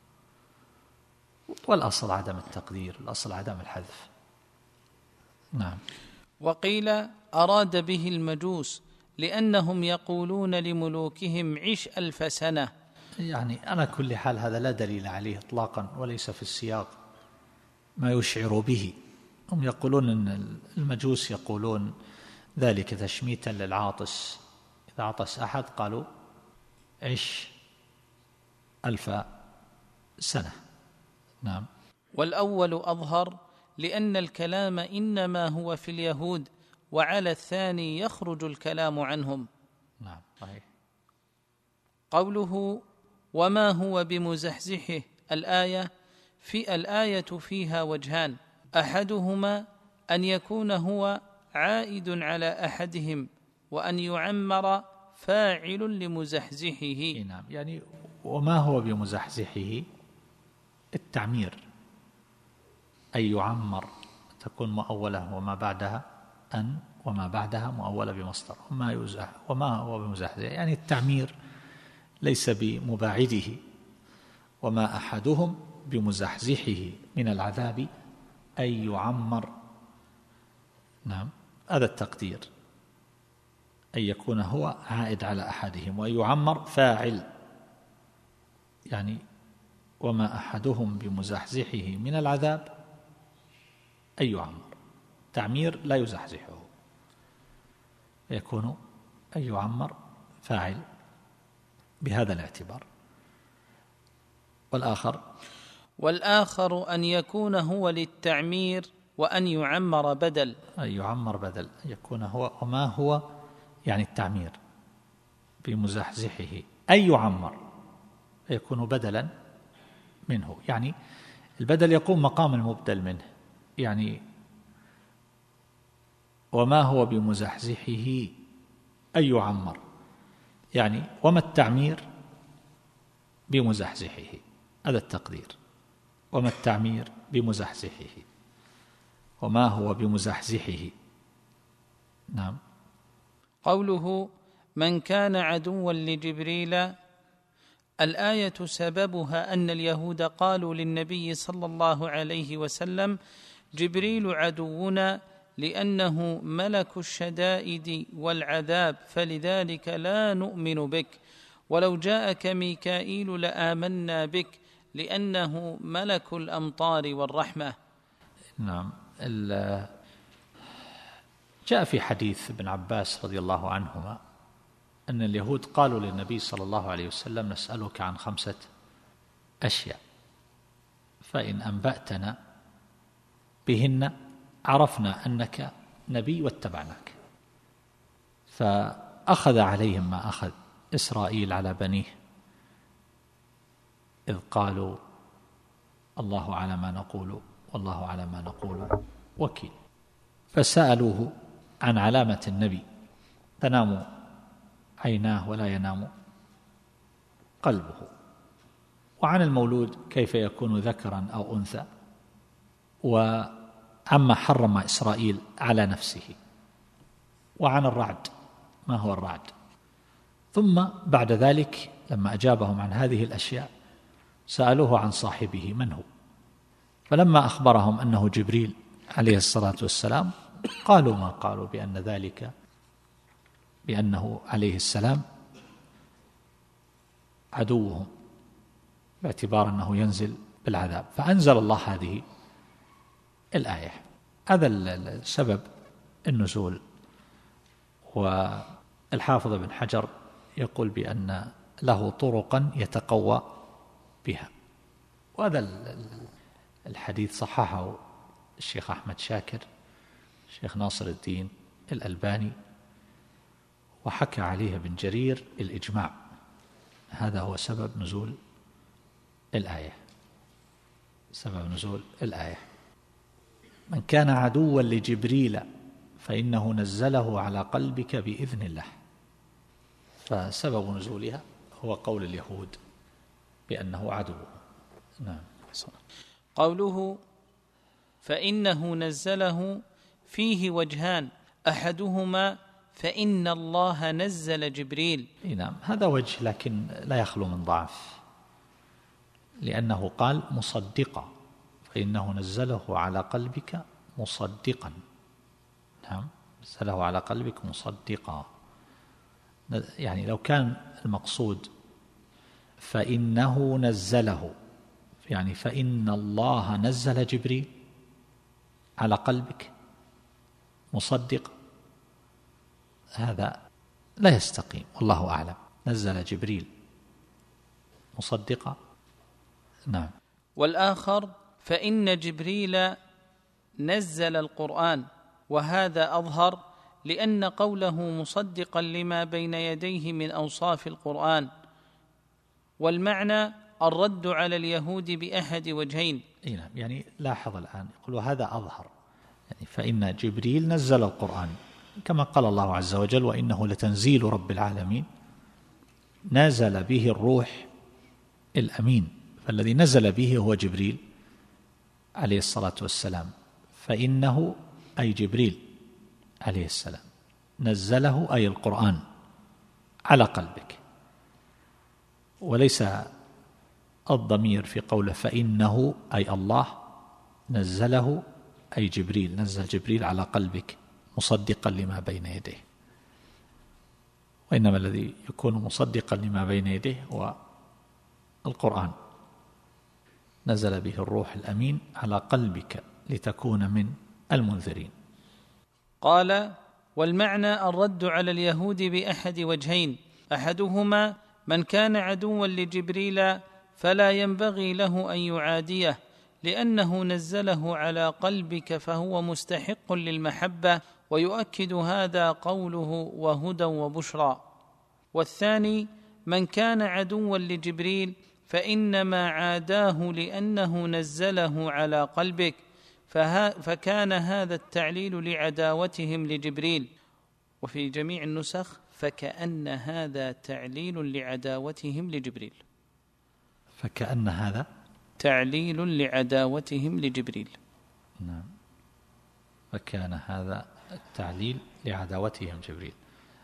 والأصل عدم التقدير، الأصل عدم الحذف. نعم. وقيل أراد به المجوس لأنهم يقولون لملوكهم عش ألف سنة. يعني أنا كل حال هذا لا دليل عليه إطلاقا، وليس في السياق ما يشعر به. هم يقولون أن المجوس يقولون ذلك تشميتا للعاطس، إذا عطس أحد قالوا عش ألف سنة. نعم. والأول أظهر لأن الكلام إنما هو في اليهود، وعلى الثاني يخرج الكلام عنهم. نعم صحيح. قوله وما هو بمزحزحه، الآية في الآية فيها وجهان: أحدهما أن يكون هو عائد على أحدهم، وأن يعمر فاعل لمزحزحه. نعم، يعني وما هو بمزحزحه التعمير، أي يعمر تكون مؤولة وما بعدها أن، وما بعدها مؤولة بمصدر، وما يزح وما هو بمزحزحه، يعني التعمير ليس بمباعده. وما أحدهم بمزحزحه من العذاب أن يعمر. نعم، هذا التقدير، أن يكون هو عائد على أحدهم، وأن يعمر فاعل، يعني وما أحدهم بمزحزحه من العذاب أن يعمر. تعمير لا يزحزحه، يكون أن يعمر فاعل بهذا الاعتبار. والآخر والآخر أن يكون هو للتعمير وأن يعمر بدل. أن يعمر بدل، أن يكون هو وما هو، يعني التعمير بمزحزحه أن يعمر، يكون بدلا منه، يعني البدل يقوم مقام المبدل منه. يعني وما هو بمزحزحه أن يعمر، يعني وما التعمير بمزحزحه، هذا التقدير. وما التعمير بمزحزحه، وما هو بمزحزحه. نعم. قوله من كان عدوا لجبريل، الآية سببها أن اليهود قالوا للنبي صلى الله عليه وسلم جبريل عدونا لأنه ملك الشدائد والعذاب، فلذلك لا نؤمن بك، ولو جاءك ميكائيل لآمنا بك لأنه ملك الأمطار والرحمة. نعم. جاء في حديث ابن عباس رضي الله عنهما أن اليهود قالوا للنبي صلى الله عليه وسلم نسألك عن خمسة أشياء، فإن أنبأتنا بهن عرفنا أنك نبي واتبعناك. فأخذ عليهم ما أخذ إسرائيل على بنيه إذ قالوا الله على ما نقول والله على ما نقول وكيل، فسألوه عن علامة النبي تنام عيناه ولا ينام قلبه، وعن المولود كيف يكون ذكرا أو أنثى، وعما حرم إسرائيل على نفسه، وعن الرعد ما هو الرعد. ثم بعد ذلك لما أجابهم عن هذه الأشياء سألوه عن صاحبه من هو، فلما أخبرهم أنه جبريل عليه الصلاة والسلام قالوا ما قالوا بأن ذلك بأنه عليه السلام عدوهم، باعتبار أنه ينزل بالعذاب، فأنزل الله هذه الآية. هذا السبب النزول. والحافظ ابن حجر يقول بأن له طرقا يتقوى بها، وهذا الحديث صححه الشيخ أحمد شاكر الشيخ ناصر الدين الألباني، وحكى عليه ابن جرير الإجماع. هذا هو سبب نزول الآية. سبب نزول الآية: من كان عدوا لجبريل فإنه نزله على قلبك بإذن الله. فسبب نزولها هو قول اليهود بأنه عدو. نعم. قوله فإنه نزله فيه وجهان، أحدهما فإن الله نزل جبريل. نعم، هذا وجه لكن لا يخلو من ضعف، لأنه قال مصدقا، فإنه نزله على قلبك مصدقا. نعم، نزله على قلبك مصدقا، يعني لو كان المقصود فإنه نزله، يعني فإن الله نزل جبريل على قلبك مصدق، هذا لا يستقيم والله أعلم. نزل جبريل مصدقا. نعم. والآخر فإن جبريل نزل القرآن، وهذا أظهر لأن قوله مصدقا لما بين يديه من أوصاف القرآن، والمعنى الرد على اليهود بأحد وجهين. نعم، يعني لاحظ الآن يقول وهذا أظهر، يعني فإن جبريل نزل القرآن كما قال الله عز وجل وإنه لتنزيل رب العالمين، نزل به الروح الأمين، فالذي نزل به هو جبريل عليه الصلاة والسلام. فإنه أي جبريل عليه السلام نزله أي القرآن على قلبك، وليس الضمير في قوله فإنه أي الله نزله أي جبريل، نزل جبريل على قلبك مصدقا لما بين يديه، وإنما الذي يكون مصدقا لما بين يديه هو القرآن. نزل به الروح الأمين على قلبك لتكون من المنذرين. قال والمعنى الرد على اليهود بأحد وجهين، أحدهما من كان عدوا لجبريل فلا ينبغي له أن يعاديه لأنه نزله على قلبك فهو مستحق للمحبة، ويؤكد هذا قوله وهدى وبشرى. والثاني من كان عدوا لجبريل فإنما عاداه لأنه نزله على قلبك، فكان هذا التعليل لعداوتهم لجبريل. وفي جميع النسخ فكأن هذا تعليل لعداوتهم لجبريل، فكأن هذا تعليل لعداوتهم لجبريل. نعم، فكان هذا التعليل لعداوتهم جبريل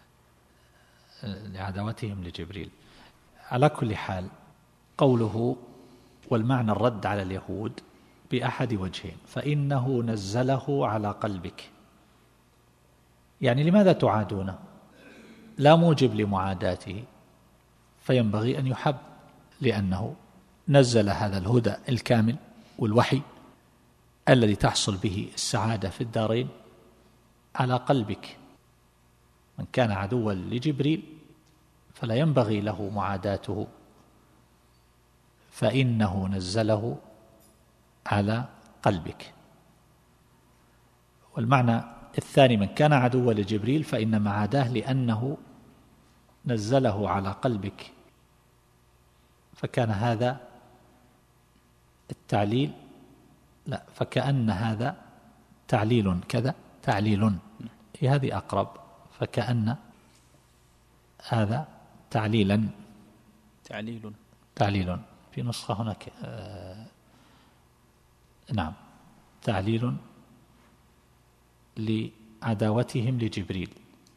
لعداوتهم لجبريل. على كل حال قوله والمعنى الرد على اليهود بأحد وجهين، فإنه نزله على قلبك، يعني لماذا تعادونه؟ لا موجب لمعاداته، فينبغي أن يحب، لأنه نزل هذا الهدى الكامل والوحي الذي تحصل به السعادة في الدارين على قلبك. من كان عدوا لجبريل فلا ينبغي له معاداته، فإنه نزله على قلبك. والمعنى الثاني من كان عدوا لجبريل فإنما عاداه لأنه نزله على قلبك، فكان هذا التعليل، لا فكأن هذا تعليل كذا تعليل، هذه أقرب، فكأن هذا تعليلا تعليل تعليل في نسخة هناك آه نعم تعليل لعداوتهم لجبريل،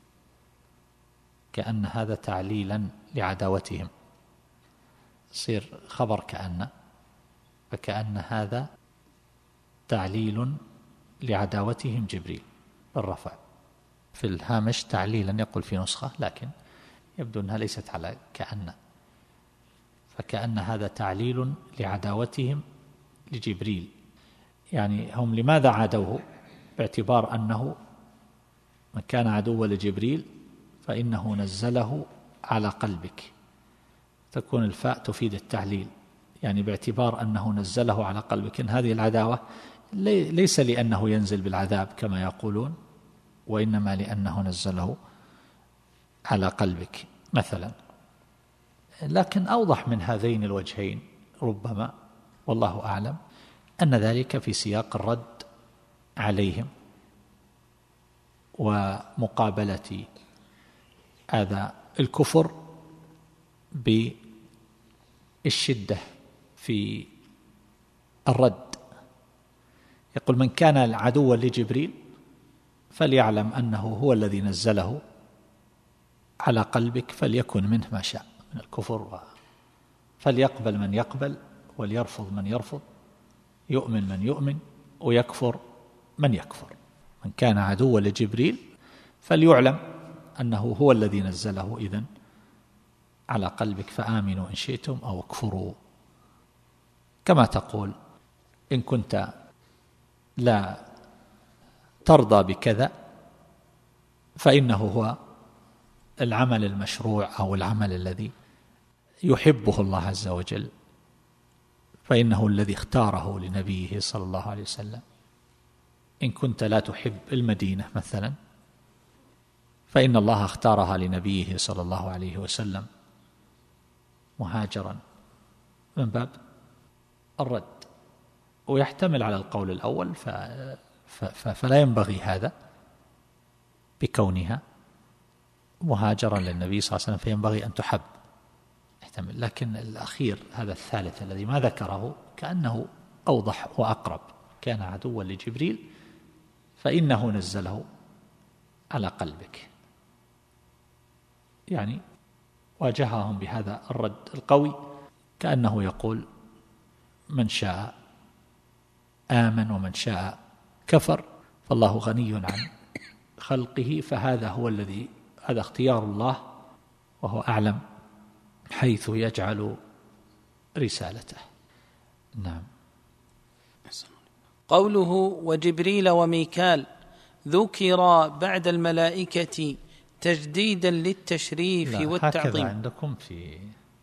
كأن هذا تعليلا لعداوتهم، يصير خبر كأن، فكأن هذا تعليل لعداوتهم جبريل بالرفع. في الهامش تعليلا يقول في نسخة، لكن يبدو أنها ليست على كأن، فكأن هذا تعليل لعداوتهم لجبريل، يعني هم لماذا عادوه؟ باعتبار أنه من كان عدوا لجبريل فإنه نزله على قلبك، تكون الفاء تفيد التعليل، يعني باعتبار أنه نزله على قلبك، إن هذه العداوة ليس لأنه ينزل بالعذاب كما يقولون، وإنما لأنه نزله على قلبك مثلا. لكن أوضح من هذين الوجهين ربما والله أعلم أن ذلك في سياق الرد عليهم ومقابلة هذا الكفر بالشدة في الرد. يقول من كان عدوا لجبريل فليعلم أنه هو الذي نزله على قلبك، فليكن منه ما شاء من الكفر، فليقبل من يقبل وليرفض من يرفض، يؤمن من يؤمن ويكفر من يكفر. من كان عدوا لجبريل فليعلم أنه هو الذي نزله إذن على قلبك، فآمنوا إن شئتم أو اكفروا، كما تقول إن كنت لا ترضى بكذا فإنه هو العمل المشروع أو العمل الذي يحبه الله عز وجل، فإنه الذي اختاره لنبيه صلى الله عليه وسلم. إن كنت لا تحب المدينة مثلا فإن الله اختارها لنبيه صلى الله عليه وسلم مهاجرا، من باب الرد. ويحتمل على القول الأول ف... ف... فلا ينبغي هذا بكونها مهاجرا للنبي صلى الله عليه وسلم، فينبغي أن تحب، يحتمل. لكن الأخير هذا الثالث الذي ما ذكره كأنه أوضح وأقرب، كان عدوا لجبريل فإنه نزله على قلبك، يعني واجههم بهذا الرد القوي، كأنه يقول من شاء آمن ومن شاء كفر، فالله غني عن خلقه، فهذا هو الذي هذا اختيار الله وهو أعلم حيث يجعل رسالته. نعم. قوله وجبريل وميكال ذكر بعد الملائكة تجديدا للتشريف والتعظيم. هكذا عندكم في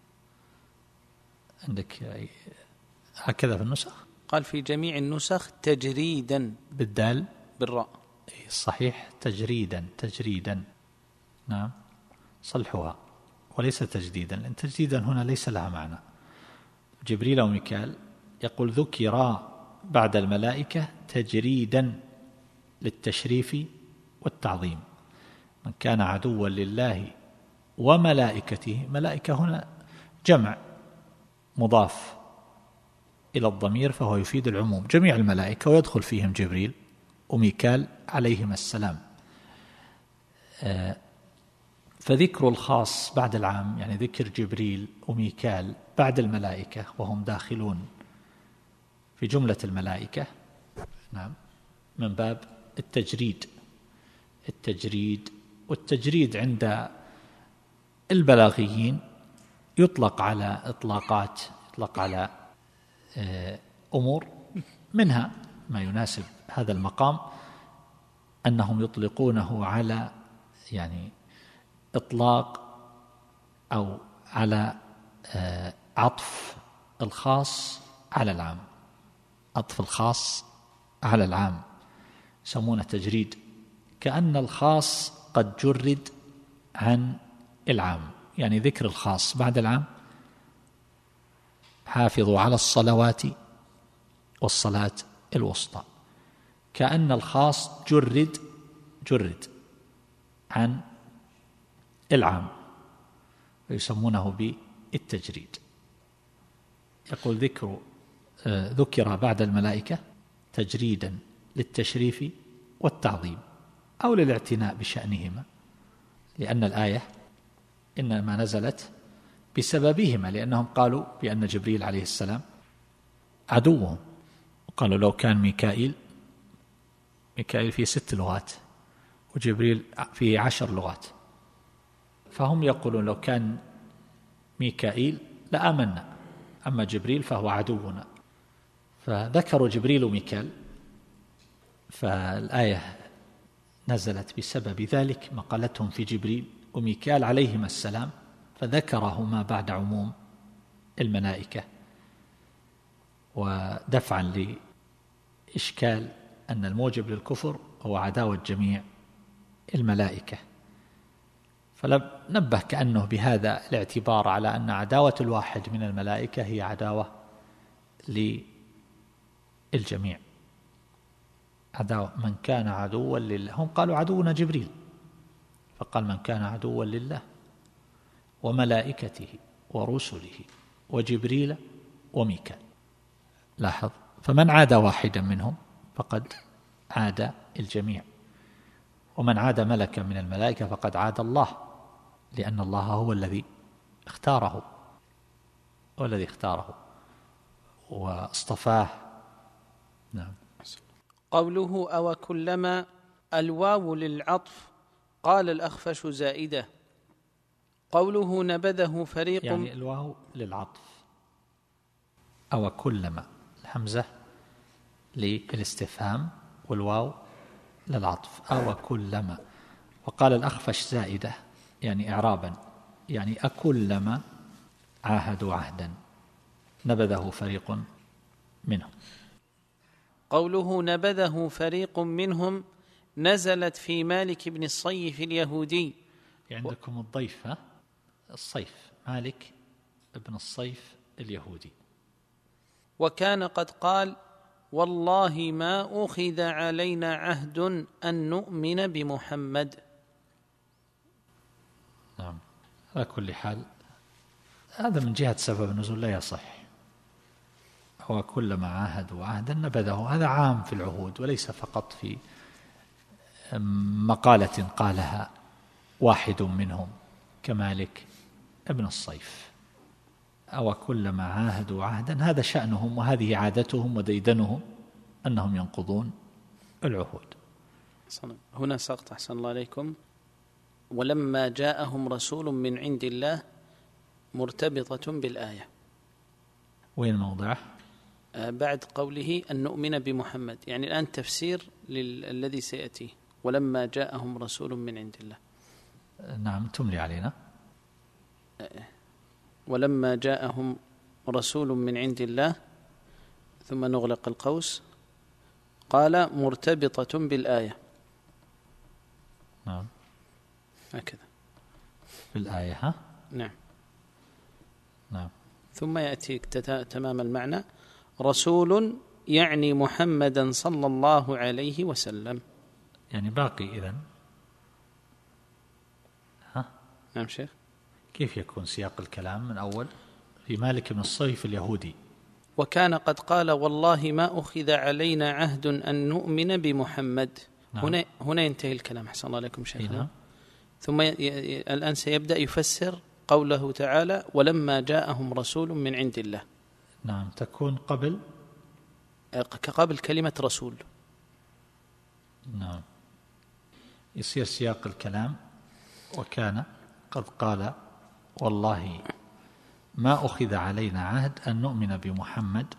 عندك هكذا في النسخ؟ قال في جميع النسخ تجريدا بالدال بالراء. صحيح تجريدا تجريدا، نعم صلحها، وليس تجديدا، لأن تجديدا هنا ليس لها معنى. جبريل وميكال يقول ذكرا بعد الملائكة تجريدا للتشريف والتعظيم. من كان عدوا لله وملائكته، ملائكة هنا جمع مضاف إلى الضمير فهو يفيد العموم، جميع الملائكة ويدخل فيهم جبريل وميكال عليهما السلام. فذكر الخاص بعد العام، يعني ذكر جبريل وميكال بعد الملائكة وهم داخلون في جملة الملائكة، نعم، من باب التجريد. التجريد والتجريد عند البلاغيين يطلق على إطلاقات، يطلق على أمور، منها ما يناسب هذا المقام أنهم يطلقونه على يعني إطلاق أو على عطف الخاص على العام، عطف الخاص على العام يسمونه تجريد، كأن الخاص قد جرد عن العام. يعني ذكر الخاص بعد العام. حافظوا على الصلوات والصلاة الوسطى، كأن الخاص جرد جرد عن العام، ويسمونه بالتجريد. يقول ذكر ذكر بعد الملائكة تجريدا للتشريف والتعظيم أو للاعتناء بشأنهما، لأن الآية إنما نزلت بسببهما، لأنهم قالوا بأن جبريل عليه السلام عدوهم، وقالوا لو كان ميكائيل ميكائيل فيه ست لغات وجبريل فيه عشر لغات، فهم يقولون لو كان ميكائيل لآمنا، أما جبريل فهو عدونا، فذكروا جبريل وميكال، فالآية نزلت بسبب ذلك مقالتهم في جبريل وميكال عليهما السلام، فذكرهما بعد عموم الملائكة، ودفعا لإشكال أن الموجب للكفر هو عداوة جميع الملائكة. فنبه كأنه بهذا الاعتبار على أن عداوة الواحد من الملائكة هي عداوة للجميع، عداوة من كان عدوا لله. هم قالوا عدونا جبريل، فقال من كان عدوا لله وملائكته ورسله وجبريل وميكال. لاحظ، فمن عاد واحدا منهم فقد عاد الجميع، ومن عاد ملكا من الملائكة فقد عاد الله، لأن الله هو الذي اختاره هو الذي اختاره واصطفاه. نعم. قوله أو كلما، الواو للعطف، قال الأخفش زائدة. قوله نبذه فريق، يعني الواو للعطف، أو كلما الحمزة للاستفهام والواو للعطف، أو كلما. وقال الأخفش زائدة يعني إعرابا، يعني أكلما عاهدوا عهدا نبذه فريق منهم. قوله نبذه فريق منهم نزلت في مالك بن الصيف اليهودي. عندكم الضيف، ها؟ الصيف، مالك بن الصيف اليهودي. وكان قد قال والله ما أخذ علينا عهد أن نؤمن بمحمد. نعم. على كل حال هذا من جهة سبب النزول لا يصح. هو كلما عاهدوا عهدا نبذه، هذا عام في العهود وليس فقط في مقالة قالها واحد منهم كمالك ابن الصيف. أو كلما عاهدوا عهدا، هذا شأنهم وهذه عادتهم وديدنهم أنهم ينقضون العهود. هنا سقط، أحسن الله عليكم. ولما جاءهم رسول من عند الله مرتبطة بالآية. وين موضعه؟ بعد قوله أن نؤمن بمحمد، يعني الآن تفسير للذي سيأتي، ولما جاءهم رسول من عند الله. نعم، تملي علينا. ولما جاءهم رسول من عند الله، ثم نغلق القوس، قال مرتبطة بالآية. نعم، هكذا بالآية، ها؟ نعم. نعم. ثم يأتي تمام المعنى، رسول يعني محمدا صلى الله عليه وسلم. يعني باقي إذن، ها؟ نعم شيخ. كيف يكون سياق الكلام من أول في مالك بن الصيف اليهودي؟ وكان قد قال والله ما أخذ علينا عهد أن نؤمن بمحمد. نعم. هنا هنا ينتهي الكلام، أحسن الله عليكم شيخنا. نعم. ثم ي... ي... الآن سيبدأ يفسر قوله تعالى ولما جاءهم رسول من عند الله. نعم، تكون قبل قبل كلمة رسول. نعم، يصير سياق الكلام وكان قد قال والله ما أخذ علينا عهد أن نؤمن بمحمد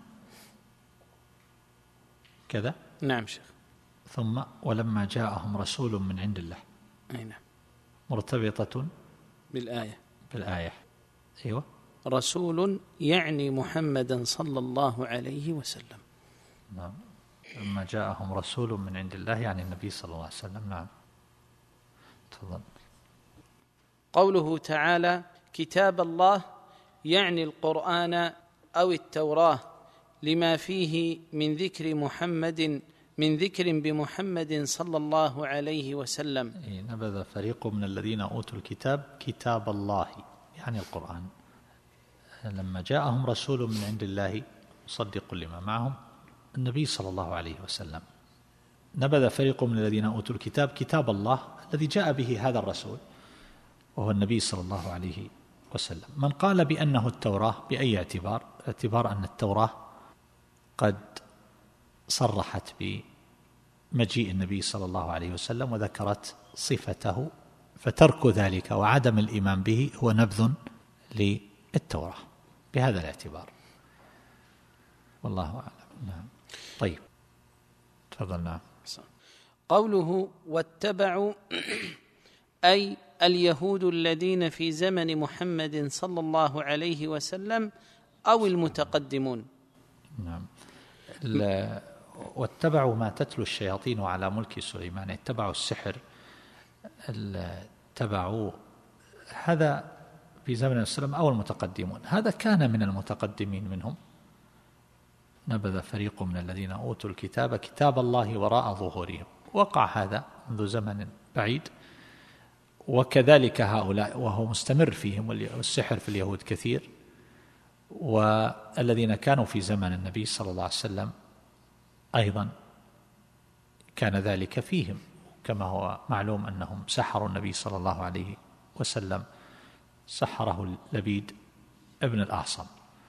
كذا. نعم شيخ. ثم ولما جاءهم رسول من عند الله. أي نعم. مرتبطة بالآية. بالآية، أيوة. رسول يعني محمدا صلى الله عليه وسلم. نعم، لما جاءهم رسول من عند الله يعني النبي صلى الله عليه وسلم. نعم، تفضل. قوله تعالى كتاب الله يعني القرآن أو التوراة لما فيه من ذكر محمد من ذكر بمحمد صلى الله عليه وسلم. نبذ فريق من الذين أوتوا الكتاب كتاب الله يعني القرآن، لما جاءهم رسول من عند الله مصدق لما معهم النبي صلى الله عليه وسلم. نبذ فريق من الذين أوتوا الكتاب كتاب الله الذي جاء به هذا الرسول وهو النبي صلى الله عليه وسلم. من قال بأنه التوراة بأي اعتبار؟ اعتبار أن التوراة قد صرحت بمجيء النبي صلى الله عليه وسلم وذكرت صفته، فترك ذلك وعدم الإيمان به هو نبذ للتوراة بهذا الاعتبار، والله أعلم. نعم. طيب تفضل. نعم. قوله واتبعوا أي اليهود الذين في زمن محمد صلى الله عليه وسلم أو المتقدمون. نعم. واتبعوا ما تتلو الشياطين على ملك سليمان، اتبعوا السحر، اتبعوا هذا في زمن السلام أو المتقدمون. هذا كان من المتقدمين منهم. نبذ فريق من الذين أوتوا الكتاب كتاب الله وراء ظهورهم، وقع هذا منذ زمن بعيد، وكذلك هؤلاء وهو مستمر فيهم، والسحر في اليهود كثير، والذين كانوا في زمن النبي صلى الله عليه وسلم أيضا كان ذلك فيهم، كما هو معلوم أنهم سحروا النبي صلى الله عليه وسلم، سحره لبيد ابن الأعصم.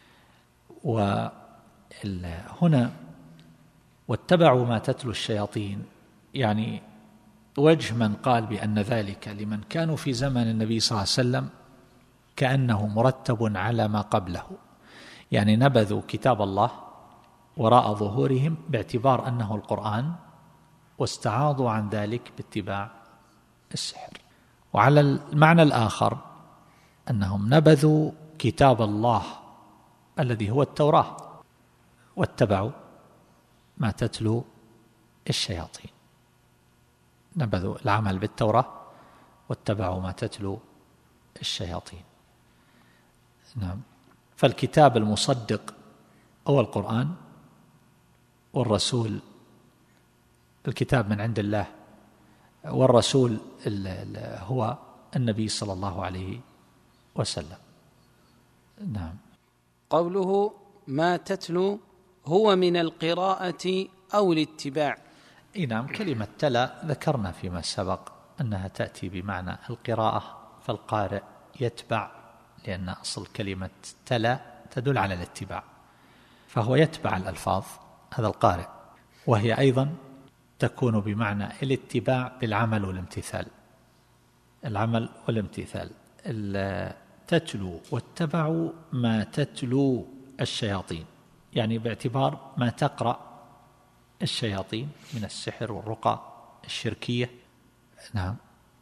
وهنا واتبعوا ما تتلو الشياطين يعني وجه من قال بأن ذلك لمن كانوا في زمن النبي صلى الله عليه وسلم كأنه مرتب على ما قبله، يعني نبذوا كتاب الله وراء ظهورهم باعتبار أنه القرآن، واستعاضوا عن ذلك باتباع السحر. وعلى المعنى الآخر أنهم نبذوا كتاب الله الذي هو التوراة واتبعوا ما تتلو الشياطين، نبذوا العمل بالتوراة واتبعوا ما تتلو الشياطين. نعم. فالكتاب المصدق هو القرآن، والرسول الكتاب من عند الله، والرسول هو النبي صلى الله عليه وسلم. نعم. قوله ما تتلو هو من القراءة أو الاتباع. إيه نعم. كلمة تلا ذكرنا فيما سبق أنها تأتي بمعنى القراءة، فالقارئ يتبع، لأن أصل كلمة تلا تدل على الاتباع، فهو يتبع الألفاظ هذا القارئ، وهي أيضا تكون بمعنى الاتباع بالعمل والامتثال، العمل والامتثال. تتلو واتبعوا ما تتلو الشياطين، يعني باعتبار ما تقرأ الشياطين من السحر والرقى الشركية. نعم.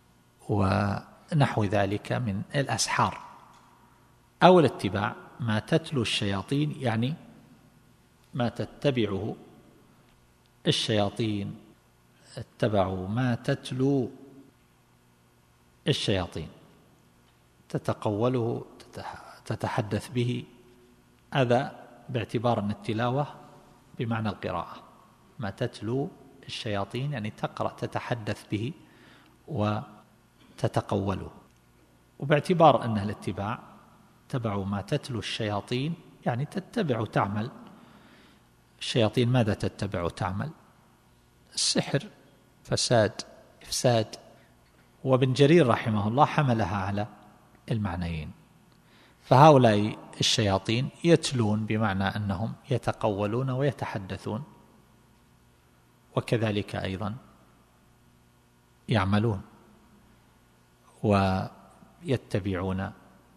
ونحو ذلك من الأسحار. أو الاتباع ما تتلو الشياطين يعني ما تتبعه الشياطين، اتبعوا ما تتلو الشياطين، تتقوله تتحدث به، هذا باعتبار أن التلاوة بمعنى القراءة. ما تتلو الشياطين يعني تقرأ تتحدث به وتتقوله، وباعتبار أنها الاتباع تبعوا ما تتلو الشياطين يعني تتبع تعمل. الشياطين ماذا تتبع تعمل؟ السحر، فساد، إفساد. وابن جرير رحمه الله حملها على المعنيين، فهؤلاء الشياطين يتلون بمعنى أنهم يتقولون ويتحدثون، وكذلك أيضا يعملون ويتبعون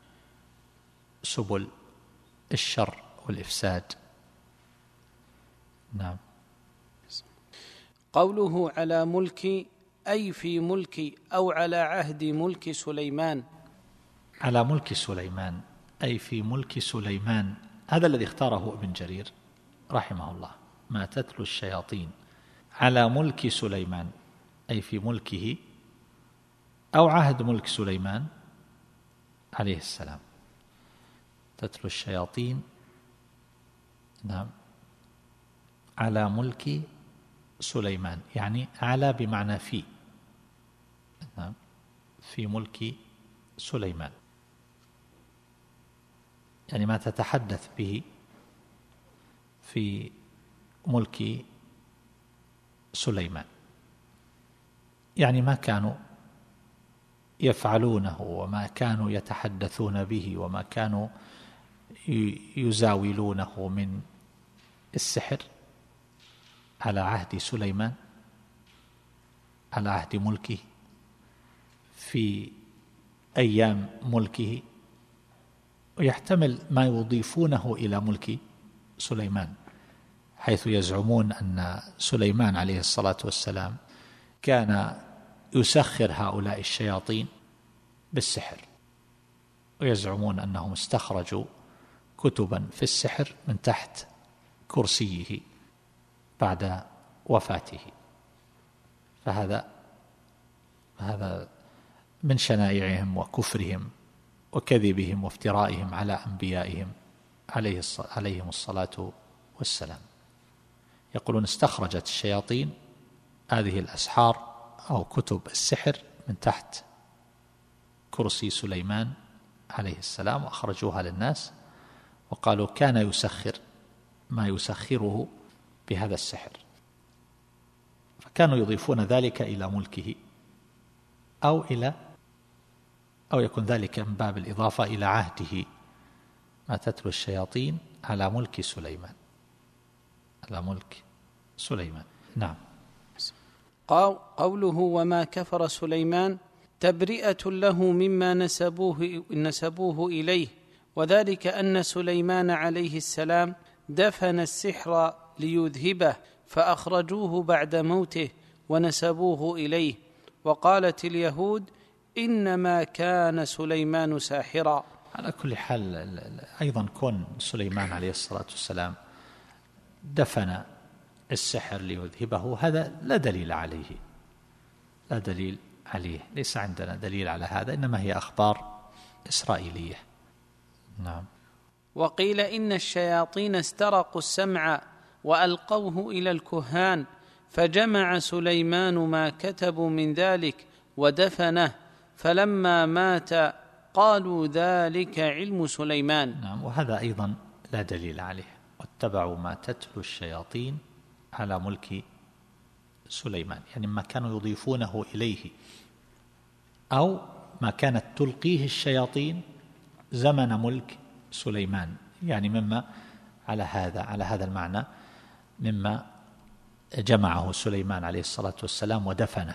سبل الشر والإفساد. نعم. قوله على ملك أي في ملك أو على عهد ملك سليمان. على ملك سليمان أي في ملك سليمان، هذا الذي اختاره ابن جرير رحمه الله. ما تتلو الشياطين على ملك سليمان أي في ملكه أو عهد ملك سليمان عليه السلام. تتلو الشياطين نعم على ملك سليمان، يعني على بمعنى في نعم في ملك سليمان، يعني ما تتحدث به في ملك سليمان، يعني ما كانوا يفعلونه وما كانوا يتحدثون به وما كانوا يزاولونه من السحر على عهد سليمان، على عهد ملكه في أيام ملكه، ويحتمل ما يضيفونه إلى ملك سليمان، حيث يزعمون أن سليمان عليه الصلاة والسلام كان يسخر هؤلاء الشياطين بالسحر، ويزعمون أنهم استخرجوا كتبا في السحر من تحت كرسيه بعد وفاته. فهذا هذا من شنائعهم وكفرهم وكذبهم وافترائهم على أنبيائهم عليهم الصلاة والسلام. يقولون استخرجت الشياطين هذه الأسحار أو كتب السحر من تحت كرسي سليمان عليه السلام وأخرجوها للناس، وقالوا كان يسخر ما يسخره بهذا السحر، فكانوا يضيفون ذلك إلى ملكه، أو إلى أو يكون ذلك من باب الإضافة إلى عهده، ما تتلو الشياطين على ملك سليمان، على ملك سليمان. نعم. قوله وما كفر سليمان تبرئة له مما نسبوه, نسبوه إليه، وذلك أن سليمان عليه السلام دفن السحر ليذهبه فأخرجوه بعد موته ونسبوه إليه. وقالت اليهود إنما كان سليمان ساحرا. على كل حال أيضا كون سليمان عليه الصلاة والسلام دفن السحر ليذهبه هذا لا دليل عليه، لا دليل عليه، ليس عندنا دليل على هذا، إنما هي أخبار إسرائيلية. نعم. وقيل إن الشياطين استرقوا السمع وألقوه إلى الكهان، فجمع سليمان ما كتبوا من ذلك ودفنه، فلما مات قالوا ذلك علم سليمان. نعم. وهذا أيضا لا دليل عليه. واتبعوا ما تتلو الشياطين على ملك سليمان، يعني ما كانوا يضيفونه إليه أو ما كانت تلقيه الشياطين زمن ملك سليمان، يعني مما على هذا على هذا المعنى مما جمعه سليمان عليه الصلاة والسلام ودفنه،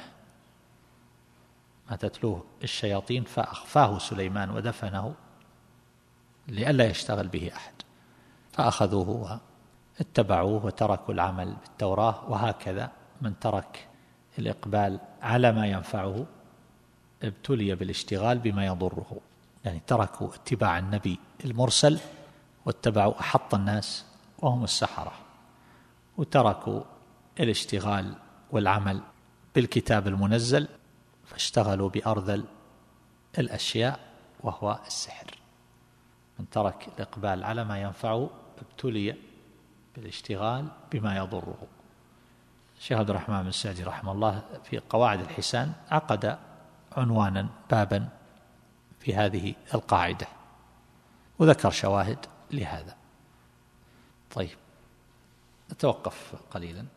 ما تتلوه الشياطين فأخفاه سليمان ودفنه لئلا يشتغل به أحد، فأخذوه واتبعوه وتركوا العمل بالتوراة. وهكذا من ترك الإقبال على ما ينفعه ابتلي بالاشتغال بما يضره، يعني تركوا اتباع النبي المرسل واتبعوا أحط الناس وهم السحرة، وتركوا الاشتغال والعمل بالكتاب المنزل فاشتغلوا بأرذل الأشياء وهو السحر. من ترك الإقبال على ما ينفعه ابتلي بالاشتغال بما يضره. الشيخ عبد الرحمن بن سعدي رحمه الله في قواعد الحسان عقد عنوانا بابا في هذه القاعدة وذكر شواهد لهذا. طيب نتوقف قليلا.